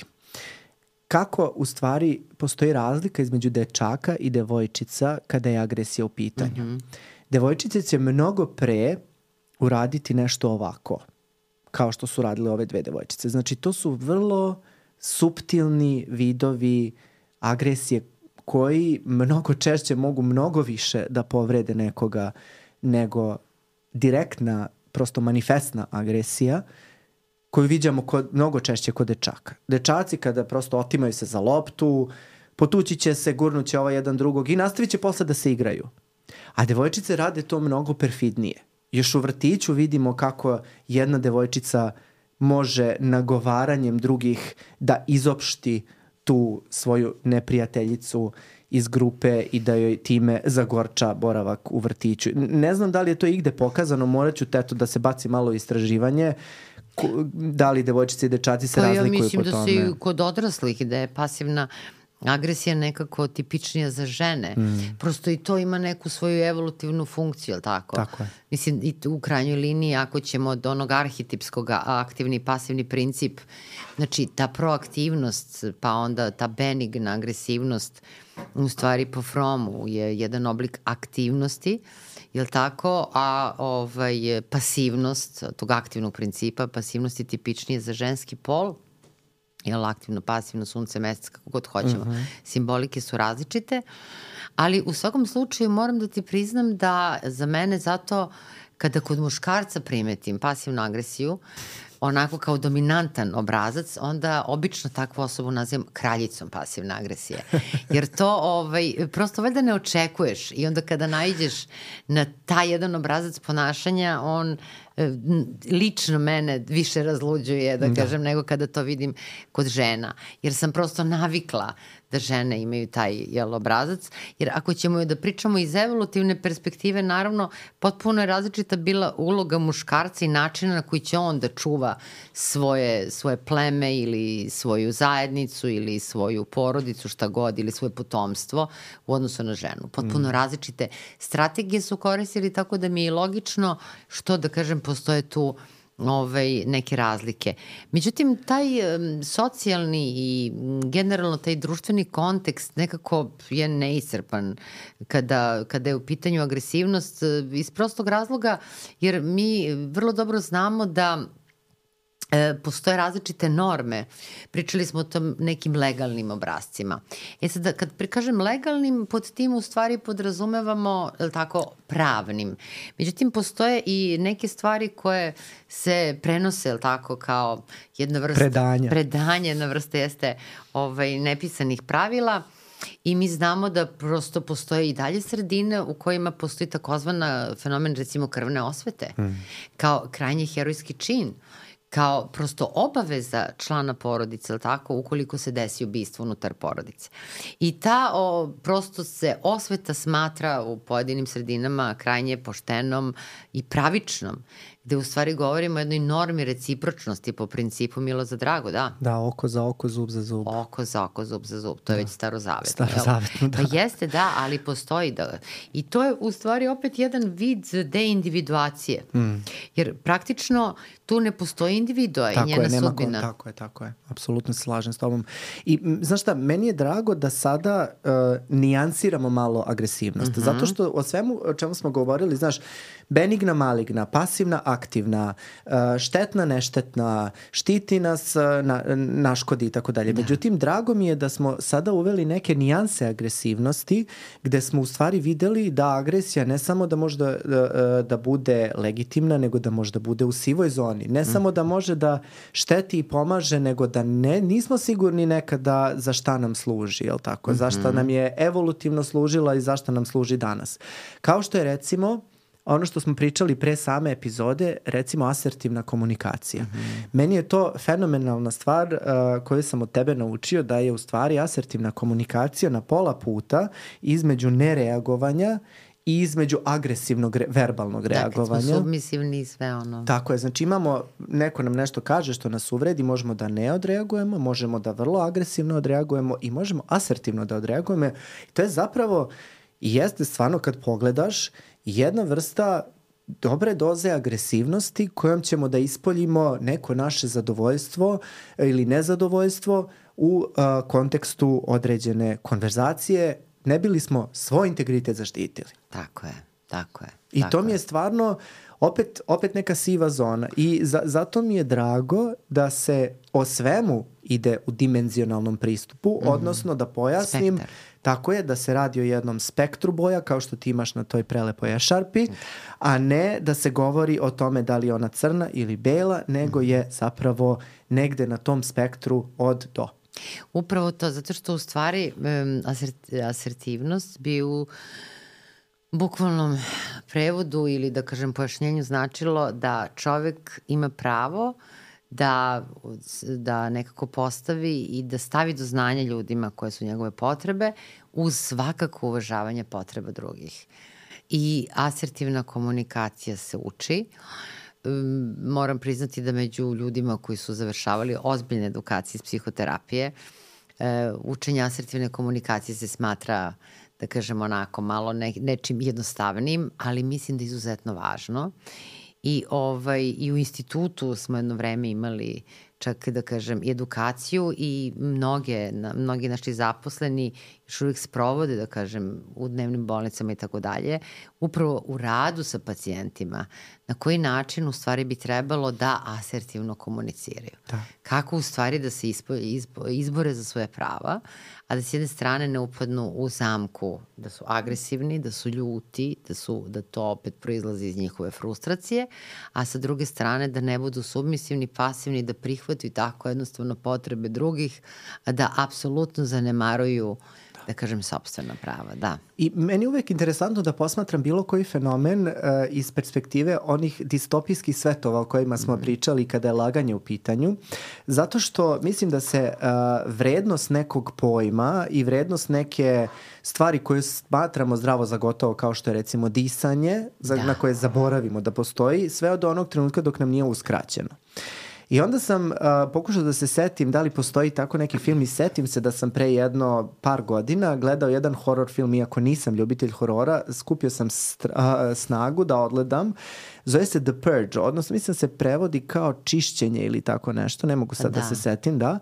Kako u stvari postoji razlika između dečaka i devojčica kada je agresija u pitanju. Devojčice će mnogo pre uraditi nešto ovako, kao što su radile ove dve devojčice. Znači, to su vrlo suptilni vidovi agresije koji mnogo češće mogu mnogo više da povrede nekoga nego direktna, prosto manifestna agresija koju viđamo mnogo češće kod dečaka. Dečaci kada prosto otimaju se za loptu, potući će se, gurnuće ovaj jedan drugog i nastavit će posle da se igraju. A devojčice rade to mnogo perfidnije. Još u vrtiću vidimo kako jedna devojčica može nagovaranjem drugih da izopšti tu svoju neprijateljicu iz grupe i da joj time zagorča boravak u vrtiću. Ne znam da li je to igde pokazano, morat ću teto da se baci malo istraživanje, da li devojčice i dečaci se razlikuju po tome. Ja mislim da se i kod odraslih, da je pasivna agresija nekako tipičnija za žene. Prosto i to ima neku svoju evolutivnu funkciju, je li tako? Tako je. Mislim, i u krajnjoj liniji, ako ćemo od onog arhetipskog aktivni i pasivni princip, znači ta proaktivnost, pa onda ta benigna agresivnost, u stvari po Fromu je jedan oblik aktivnosti, je li tako? A pasivnost tog aktivnog principa, pasivnost je tipičnije za ženski pol, jel, aktivno, pasivno, sunce, mesec, kako god hoćemo. Simbolike su različite, ali u svakom slučaju moram da ti priznam da za mene zato kada kod muškarca primetim pasivnu agresiju, onako kao dominantan obrazac, onda obično takvu osobu nazivam kraljicom pasivne agresije. Jer to prosto valjda ne očekuješ i onda kada naiđeš na taj jedan obrazac ponašanja, on lično mene više razluđuje, da kažem, nego kada to vidim kod žena. Jer sam prosto navikla da žene imaju taj obrazac. Jer ako ćemo da pričamo iz evolutivne perspektive, naravno, potpuno je različita bila uloga muškarca i načina na koji će on da čuva svoje pleme ili svoju zajednicu ili svoju porodicu, šta god, ili svoje potomstvo u odnosu na ženu. Potpuno različite strategije su koristili, tako da mi je logično što, da kažem, postoje tu neke razlike. Međutim, taj socijalni i generalno taj društveni kontekst nekako je neiscrpan kada je u pitanju agresivnost iz prostog razloga, jer mi vrlo dobro znamo da postoje različite norme. Pričali smo o tom nekim legalnim obrazcima. Sad, kad prikažem legalnim, pod tim u stvari podrazumevamo, tako, pravnim. Međutim, postoje i neke stvari koje se prenose, tako, kao jedna vrsta predanje, jedna vrsta jeste nepisanih pravila. I mi znamo da prosto postoje i dalje sredine u kojima postoji takozvana fenomen, recimo, krvne osvete, kao krajnje herojski čin, kao prosto obaveza člana porodice, ili tako, ukoliko se desi ubistvo unutar porodice. I ta prosto se osveta smatra u pojedinim sredinama krajnje poštenom i pravičnom, gde u stvari govorimo o jednoj normi recipročnosti po principu milo za drago, da. Da, oko za oko, zub za zub. Oko za oko, zub za zub. To je već starozavetno. Starozavetno, da. Pa jeste, da, ali postoji da. I to je u stvari opet jedan vid deindividuacije. Jer praktično tu ne postoji individua i njena sudbina. Tako je. Apsolutno se slažem s tobom. I znaš šta, meni je drago da sada nijansiramo malo agresivnost. Zato što o svemu o čemu smo govorili, znaš, benigna, maligna, pasivna, aktivna, štetna, neštetna, štiti nas, naškodi i tako dalje. Međutim, drago mi je da smo sada uveli neke nijanse agresivnosti gde smo u stvari videli da agresija ne samo da može da bude legitimna, nego da može da bude u sivoj zoni. Ne samo da može da šteti i pomaže, nego da nismo sigurni nekada za šta nam služi, jel tako? Zašto nam je evolutivno služila i zašto nam služi danas. Kao što je, recimo, ono što smo pričali pre same epizode, recimo asertivna komunikacija. Meni je to fenomenalna stvar koju sam od tebe naučio, da je u stvari asertivna komunikacija na pola puta između nereagovanja i između agresivnog verbalnog reagovanja. Da, kad smo submisivni i sve ono. Tako je, znači neko nam nešto kaže što nas uvredi, možemo da ne odreagujemo, možemo da vrlo agresivno odreagujemo i možemo asertivno da odreagujemo. To je zapravo I jeste stvarno kad pogledaš jedna vrsta dobre doze agresivnosti kojom ćemo da ispoljimo neko naše zadovoljstvo ili nezadovoljstvo u kontekstu određene konverzacije, ne bili smo svoj integritet zaštitili. Tako je, tako je. I to mi je stvarno opet neka siva zona i zato mi je drago da se o svemu ide u dimenzionalnom pristupu, odnosno da pojasnim, Spektar. tako je da se radi o jednom spektru boja kao što ti imaš na toj prelepoj ešarpi, a ne da se govori o tome da li je ona crna ili bela, nego je zapravo negde na tom spektru od do. Upravo to, zato što u stvari asertivnost bi u bukvalnom prevodu ili da kažem pojašnjenju značilo da čovek ima pravo da nekako postavi i da stavi do znanja ljudima koje su njegove potrebe uz svakako uvažavanje potreba drugih. I asertivna komunikacija se uči. Moram priznati da među ljudima koji su završavali ozbiljne edukacije iz psihoterapije, učenje asertivne komunikacije se smatra, da kažem onako, malo nečim jednostavnim, ali mislim da je izuzetno važno. I u institutu smo jedno vreme imali čak da kažem edukaciju i mnogi naši zaposleni još uvijek sprovode da kažem u dnevnim bolnicama i tako dalje, upravo u radu sa pacijentima, na koji način u stvari bi trebalo da asertivno komuniciraju. Da. Kako u stvari da se izbore za svoje prava, a da s jedne strane ne upadnu u zamku da su agresivni, da su ljuti, da to opet proizlazi iz njihove frustracije, a sa druge strane da ne budu submisivni, pasivni, da prihvataju tako jednostavno potrebe drugih, a da apsolutno zanemaruju da kažem, sopstvena prava, da. I meni je uvek interesantno da posmatram bilo koji fenomen iz perspektive onih distopijskih svetova o kojima smo pričali kada je laganje u pitanju, zato što mislim da se vrednost nekog pojma i vrednost neke stvari koje smatramo zdravo za gotovo, kao što je recimo disanje, na koje zaboravimo da postoji, sve od onog trenutka dok nam nije uskraćeno. I onda sam pokušao da se setim da li postoji tako neki film i setim se da sam pre jedno par godina gledao jedan horor film, iako nisam ljubitelj horora, skupio sam snagu da odgledam. Zove se The Purge, odnosno mislim se prevodi kao čišćenje ili tako nešto, ne mogu sad da se setim, da.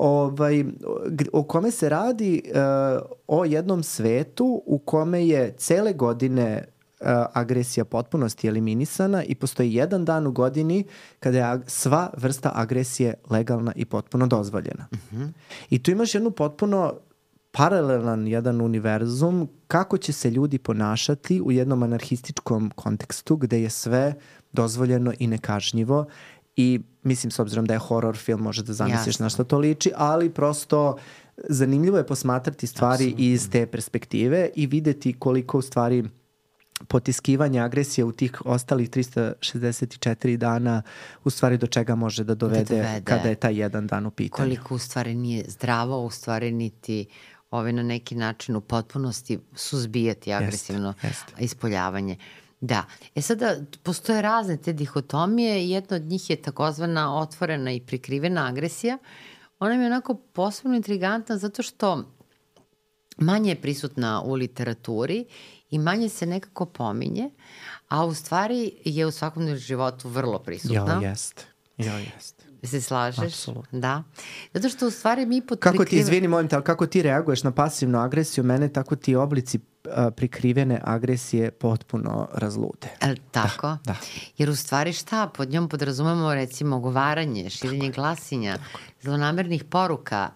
O kome se radi o jednom svetu u kome je cele godine agresija potpunosti eliminisana i postoji jedan dan u godini kada je sva vrsta agresije legalna i potpuno dozvoljena. I tu imaš jednu potpuno paralelan jedan univerzum kako će se ljudi ponašati u jednom anarhističkom kontekstu gde je sve dozvoljeno i nekažnjivo i mislim s obzirom da je horor film može da zamisliš na što to liči, ali prosto zanimljivo je posmatrati stvari iz te perspektive i videti koliko u stvari potiskivanje agresije u tih ostalih 364 dana u stvari do čega može da dovede kada je taj jedan dan u pitanju. Koliko u stvari nije zdravo, u stvari niti na neki način u potpunosti suzbijati agresivno ispoljavanje. Da. Sada postoje razne te dihotomije. Jedna od njih je takozvana otvorena i prikrivena agresija. Ona mi je onako posebno intrigantna zato što manje je prisutna u literaturi i manje se nekako pominje, a u stvari je u svakom životu vrlo prisutna. Ja, jest. Se slažeš? Apsolutno. Da. Zato što u stvari mi kako ti reaguješ na pasivnu agresiju, mene tako ti oblici prikrivene agresije potpuno razlude. Tako? Da. Jer u stvari šta? Pod njom podrazumemo recimo ogovaranje, širenje glasinja, zlonamernih poruka,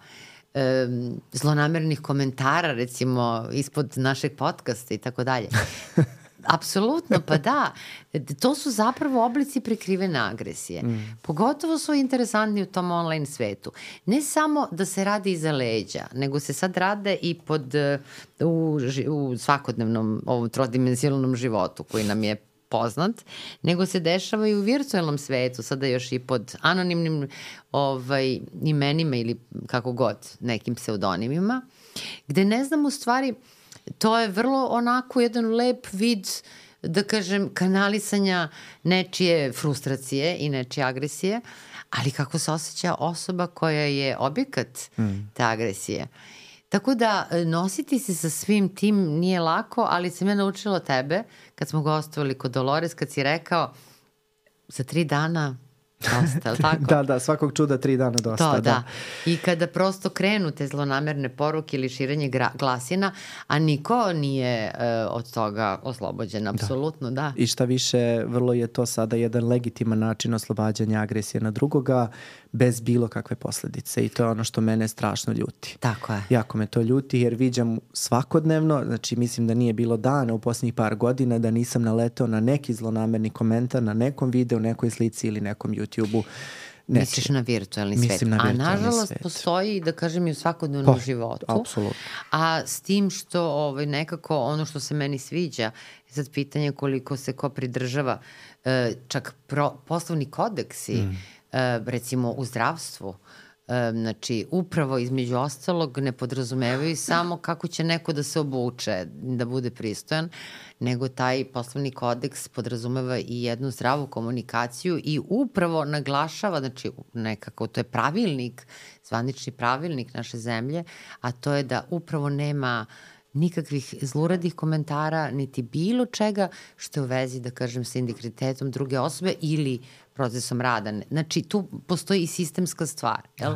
zlonamernih komentara recimo ispod našeg podcasta i tako dalje. Apsolutno, pa da. To su zapravo oblici prikrivene agresije. Pogotovo su interesantni u tom online svetu. Ne samo da se radi iza leđa, nego se sad rade i u svakodnevnom ovom trodimenzionalnom životu koji nam je poznat, nego se dešava i u virtualnom svetu, sada još i pod anonimnim imenima ili kako god, nekim pseudonimima, gde ne znam u stvari, to je vrlo onako jedan lep vid, da kažem, kanalisanja nečije frustracije i nečije agresije, ali kako se osjeća osoba koja je objekat te agresije. Tako da nositi se sa svim tim nije lako, ali sam ja naučila tebe kad smo gostovali kod Dolores, kad si rekao za 3 dana dosta, tako? Da, svakog čuda 3 dana dosta. To, da. I kada prosto krenu te zlonamerne poruke ili širenje glasina, a niko nije od toga oslobođen, apsolutno, da. I šta više, vrlo je to sada jedan legitiman način oslobađanja agresije na drugoga, bez bilo kakve posledice i to je ono što mene strašno ljuti. Tako je. Jako me to ljuti jer viđam svakodnevno, znači mislim da nije bilo dana u posljednjih par godina da nisam naleteo na neki zlonamerni komentar, na nekom videu, nekoj slici ili nekom YouTube-u. Misliš na virtualni svet. A nažalost postoji, da kažem, i u svakodnevnom životu. Apsolutno. A s tim što nekako ono što se meni sviđa, sad pitanje koliko se ko pridržava, čak poslovni kodeksi, recimo u zdravstvu, znači upravo između ostalog ne podrazumevaju samo kako će neko da se obuče, da bude pristojan, nego taj poslovni kodeks podrazumeva i jednu zdravu komunikaciju i upravo naglašava, znači nekako to je pravilnik, zvanični pravilnik naše zemlje, a to je da upravo nema nikakvih zluradih komentara, niti bilo čega što je u vezi, da kažem, sa integritetom druge osobe ili procesom rada. Znači, tu postoji i sistemska stvar, jel?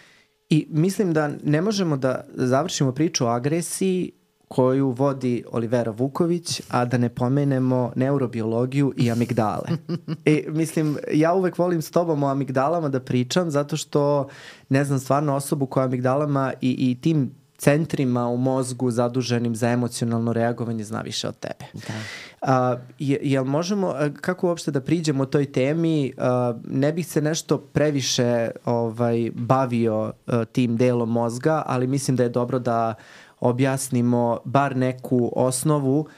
I mislim da ne možemo da završimo priču o agresiji koju vodi Olivera Vuković, a da ne pomenemo neurobiologiju i amigdale. Mislim, ja uvek volim s tobom o amigdalama da pričam, zato što ne znam stvarno osobu koja amigdalama i tim centrima u mozgu zaduženim za emocionalno reagovanje zna više od tebe. Da. Jel možemo, kako uopšte da priđemo o toj temi, ne bih se nešto previše bavio tim delom mozga, ali mislim da je dobro da objasnimo bar neku osnovu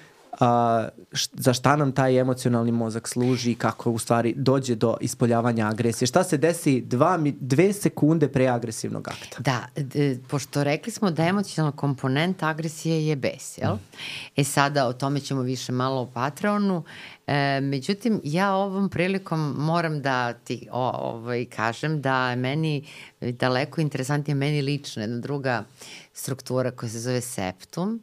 za šta nam taj emocionalni mozak služi i kako u stvari dođe do ispoljavanja agresije. Šta se desi 2 sekunde pre agresivnog akta? Da, pošto rekli smo da emocionalna komponenta agresije je bes, jel? Sada o tome ćemo više malo u Patreonu. Međutim, ja ovom prilikom moram da ti kažem da je meni daleko interesantnija, meni lično jedna druga struktura koja se zove septum,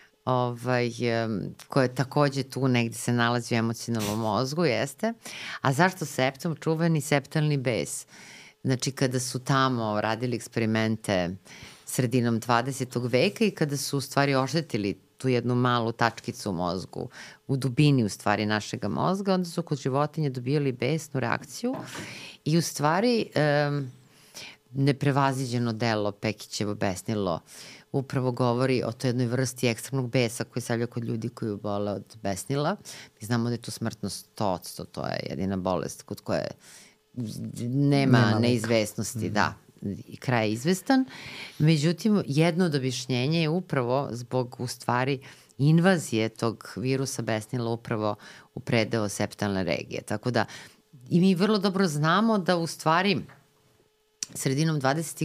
koja takođe tu negde se nalazi u emocionalnom mozgu, jeste. A zašto septum? Čuveni septalni bes. Znači, kada su tamo radili eksperimente sredinom 20. veka i kada su u stvari oštetili tu jednu malu tačkicu u mozgu, u dubini u stvari našega mozga, onda su kod životinja dobijali besnu reakciju i u stvari neprevaziđeno delo Pekićevo besnilo upravo govori o toj jednoj vrsti ekstremnog besa koji se javlja kod ljudi koji obole od besnila. Mi znamo da je tu smrtnost 100%, to je jedina bolest kod koje nema neizvesnosti, da, i kraj je izvestan. Međutim, jedno od objašnjenja je upravo zbog u stvari invazije tog virusa besnila upravo u predeo septalne regije. Tako da i mi vrlo dobro znamo da u stvari sredinom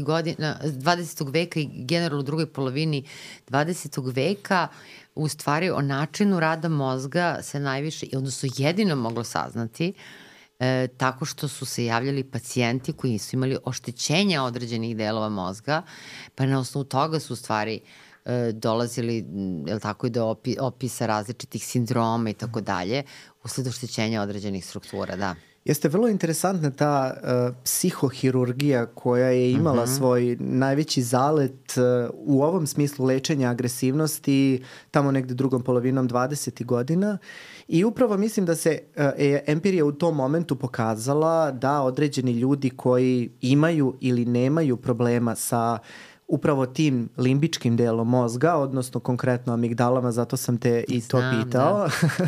20. veka i generalno u drugoj polovini 20. veka u stvari o načinu rada mozga se najviše, odnosno jedino moglo saznati tako što su se javljali pacijenti koji su imali oštećenja određenih delova mozga, pa na osnovu toga su u stvari dolazili, i do opisa različitih sindroma i tako dalje, usled oštećenja određenih struktura, da. Jeste vrlo interesantna ta psihohirurgija koja je imala svoj najveći zalet u ovom smislu lečenja agresivnosti tamo negde drugom polovinom 20. godina i upravo mislim da se empirija u tom momentu pokazala da određeni ljudi koji imaju ili nemaju problema sa upravo tim limbičkim delom mozga, odnosno konkretno amigdalama, zato sam te i to pitao,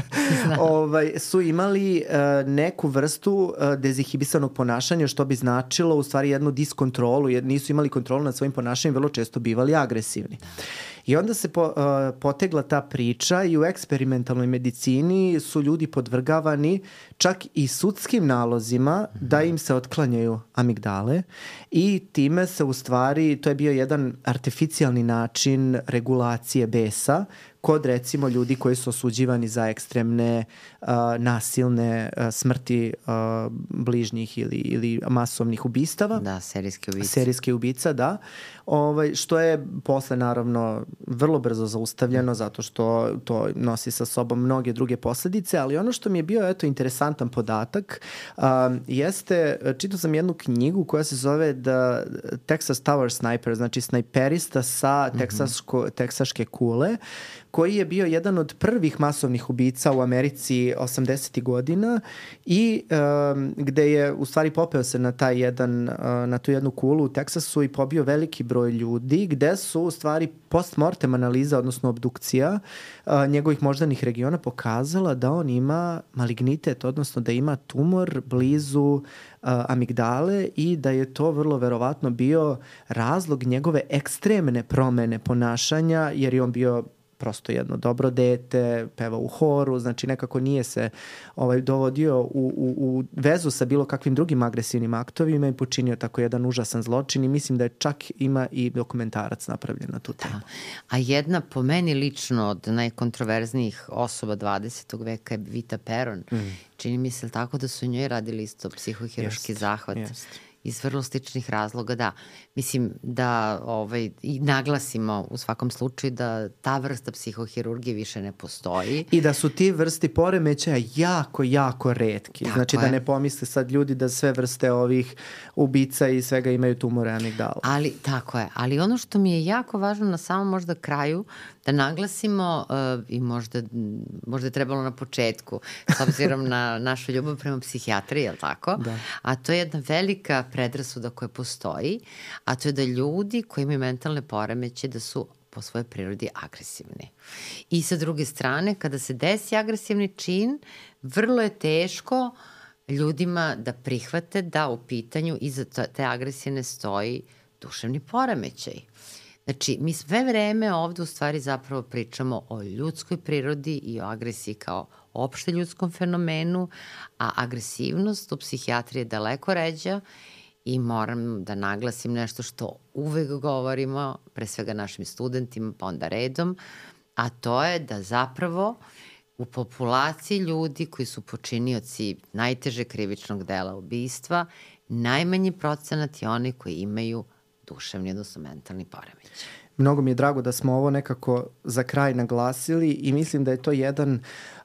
su imali neku vrstu dezinhibisanog ponašanja, što bi značilo u stvari jednu diskontrolu, jer nisu imali kontrolu nad svojim ponašanjem, vrlo često bivali agresivni. I onda se potegla ta priča i u eksperimentalnoj medicini su ljudi podvrgavani čak i sudskim nalozima da im se otklanjaju amigdale i time se u stvari, to je bio jedan artificijalni način regulacije besa kod recimo ljudi koji su osuđivani za ekstremne nasilne smrti bližnjih ili masovnih ubistava. Da, serijski ubica, da. Što je posle naravno vrlo brzo zaustavljeno zato što to nosi sa sobom mnoge druge posledice, ali ono što mi je bio interesantan podatak jeste, čitao sam jednu knjigu koja se zove The Texas Tower Sniper, znači snajperista sa teksaške kule, koji je bio jedan od prvih masovnih ubica u Americi 80. godina i gde je u stvari popeo se na tu jednu kulu u Teksasu i pobio veliki broj ljudi, gde su u stvari post-mortem analiza, odnosno obdukcija njegovih moždanih regiona pokazala da on ima malignitet, odnosno da ima tumor blizu amigdale i da je to vrlo verovatno bio razlog njegove ekstremne promene ponašanja, jer je on bio prosto jedno dobro dete, pevao u horu, znači nekako nije se dovodio u vezu sa bilo kakvim drugim agresivnim aktovima i počinio tako jedan užasan zločin i mislim da je čak ima i dokumentarac napravljen na tu temu. A jedna po meni lično od najkontroverznijih osoba 20. veka je Vita Peron. Čini mi se tako da su njoj radili isto psihohiruški zahvat. Iz vrlo sličnih razloga, da. Mislim da i naglasimo u svakom slučaju da ta vrsta psihohirurgije više ne postoji. I da su ti vrsti poremećaja jako, jako retki. Znači da ne pomisle sad ljudi da sve vrste ovih ubica i svega imaju tumore amigdala. Tako je. Ali ono što mi je jako važno na samom možda kraju da naglasimo i možda je trebalo na početku, s obzirom na našu ljubav prema psihijatriji, je li tako? Da. A to je jedna velika predrasuda koja postoji, a to je da ljudi koji imaju mentalne poremeće da su po svojoj prirodi agresivni. I sa druge strane, kada se desi agresivni čin, vrlo je teško ljudima da prihvate da u pitanju iza te agresije ne stoji duševni poremećaj. Znači, mi sve vreme ovde u stvari zapravo pričamo o ljudskoj prirodi i o agresiji kao opšte ljudskom fenomenu, a agresivnost u psihijatriji je daleko ređa i moram da naglasim nešto što uvek govorimo, pre svega našim studentima, pa onda redom, a to je da zapravo u populaciji ljudi koji su počinioci najteže krivičnog dela ubistva, najmanji procenat je oni koji imaju duševni, odnosno mentalni poremećaj. Mnogo mi je drago da smo ovo nekako za kraj naglasili i mislim da je to jedan,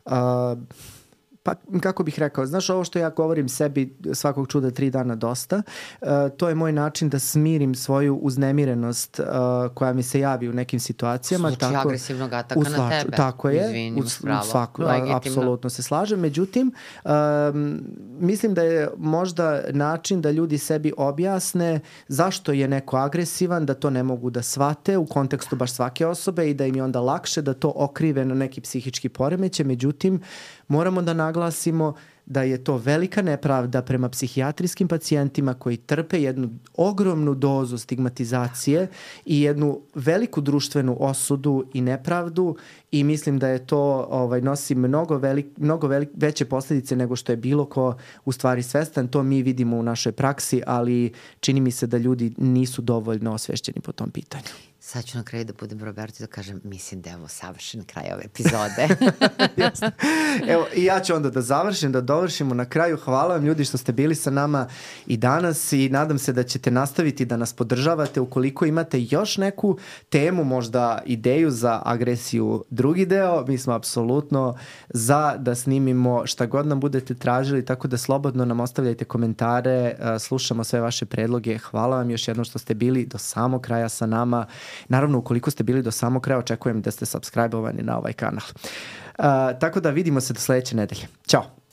pa kako bih rekao, znaš ovo što ja govorim sebi svakog čuda 3 dana dosta, to je moj način da smirim svoju uznemirenost koja mi se javi u nekim situacijama. Slučaj agresivnog ataka na tebe. Tako je, izvini, legitimno. Apsolutno se slažem. Međutim, mislim da je možda način da ljudi sebi objasne zašto je neko agresivan, da to ne mogu da shvate u kontekstu baš svake osobe i da im je onda lakše da to okrive na neki psihički poremećaj. Međutim, moramo da naglasimo da je to velika nepravda prema psihijatrijskim pacijentima koji trpe jednu ogromnu dozu stigmatizacije i jednu veliku društvenu osudu i nepravdu i mislim da je to nosi mnogo veće posljedice nego što je bilo ko u stvari svestan. To mi vidimo u našoj praksi, ali čini mi se da ljudi nisu dovoljno osvešćeni po tom pitanju. Sad ću na kraju da budem Roberto i da kažem, mislim da je ovo savršen kraj ove epizode. Evo, i ja ću onda da završim, da dovršimo na kraju. Hvala vam ljudi što ste bili sa nama i danas i nadam se da ćete nastaviti da nas podržavate. Ukoliko imate još neku temu, možda ideju za agresiju drugi deo, mi smo apsolutno za da snimimo šta god nam budete tražili, tako da slobodno nam ostavljajte komentare, slušamo sve vaše predloge. Hvala vam još jednom što ste bili do samog kraja sa nama. Naravno, ukoliko ste bili do samog kraja, očekujem da ste subscribe-ovani na ovaj kanal. Tako da vidimo se do sledeće nedelje. Ćao!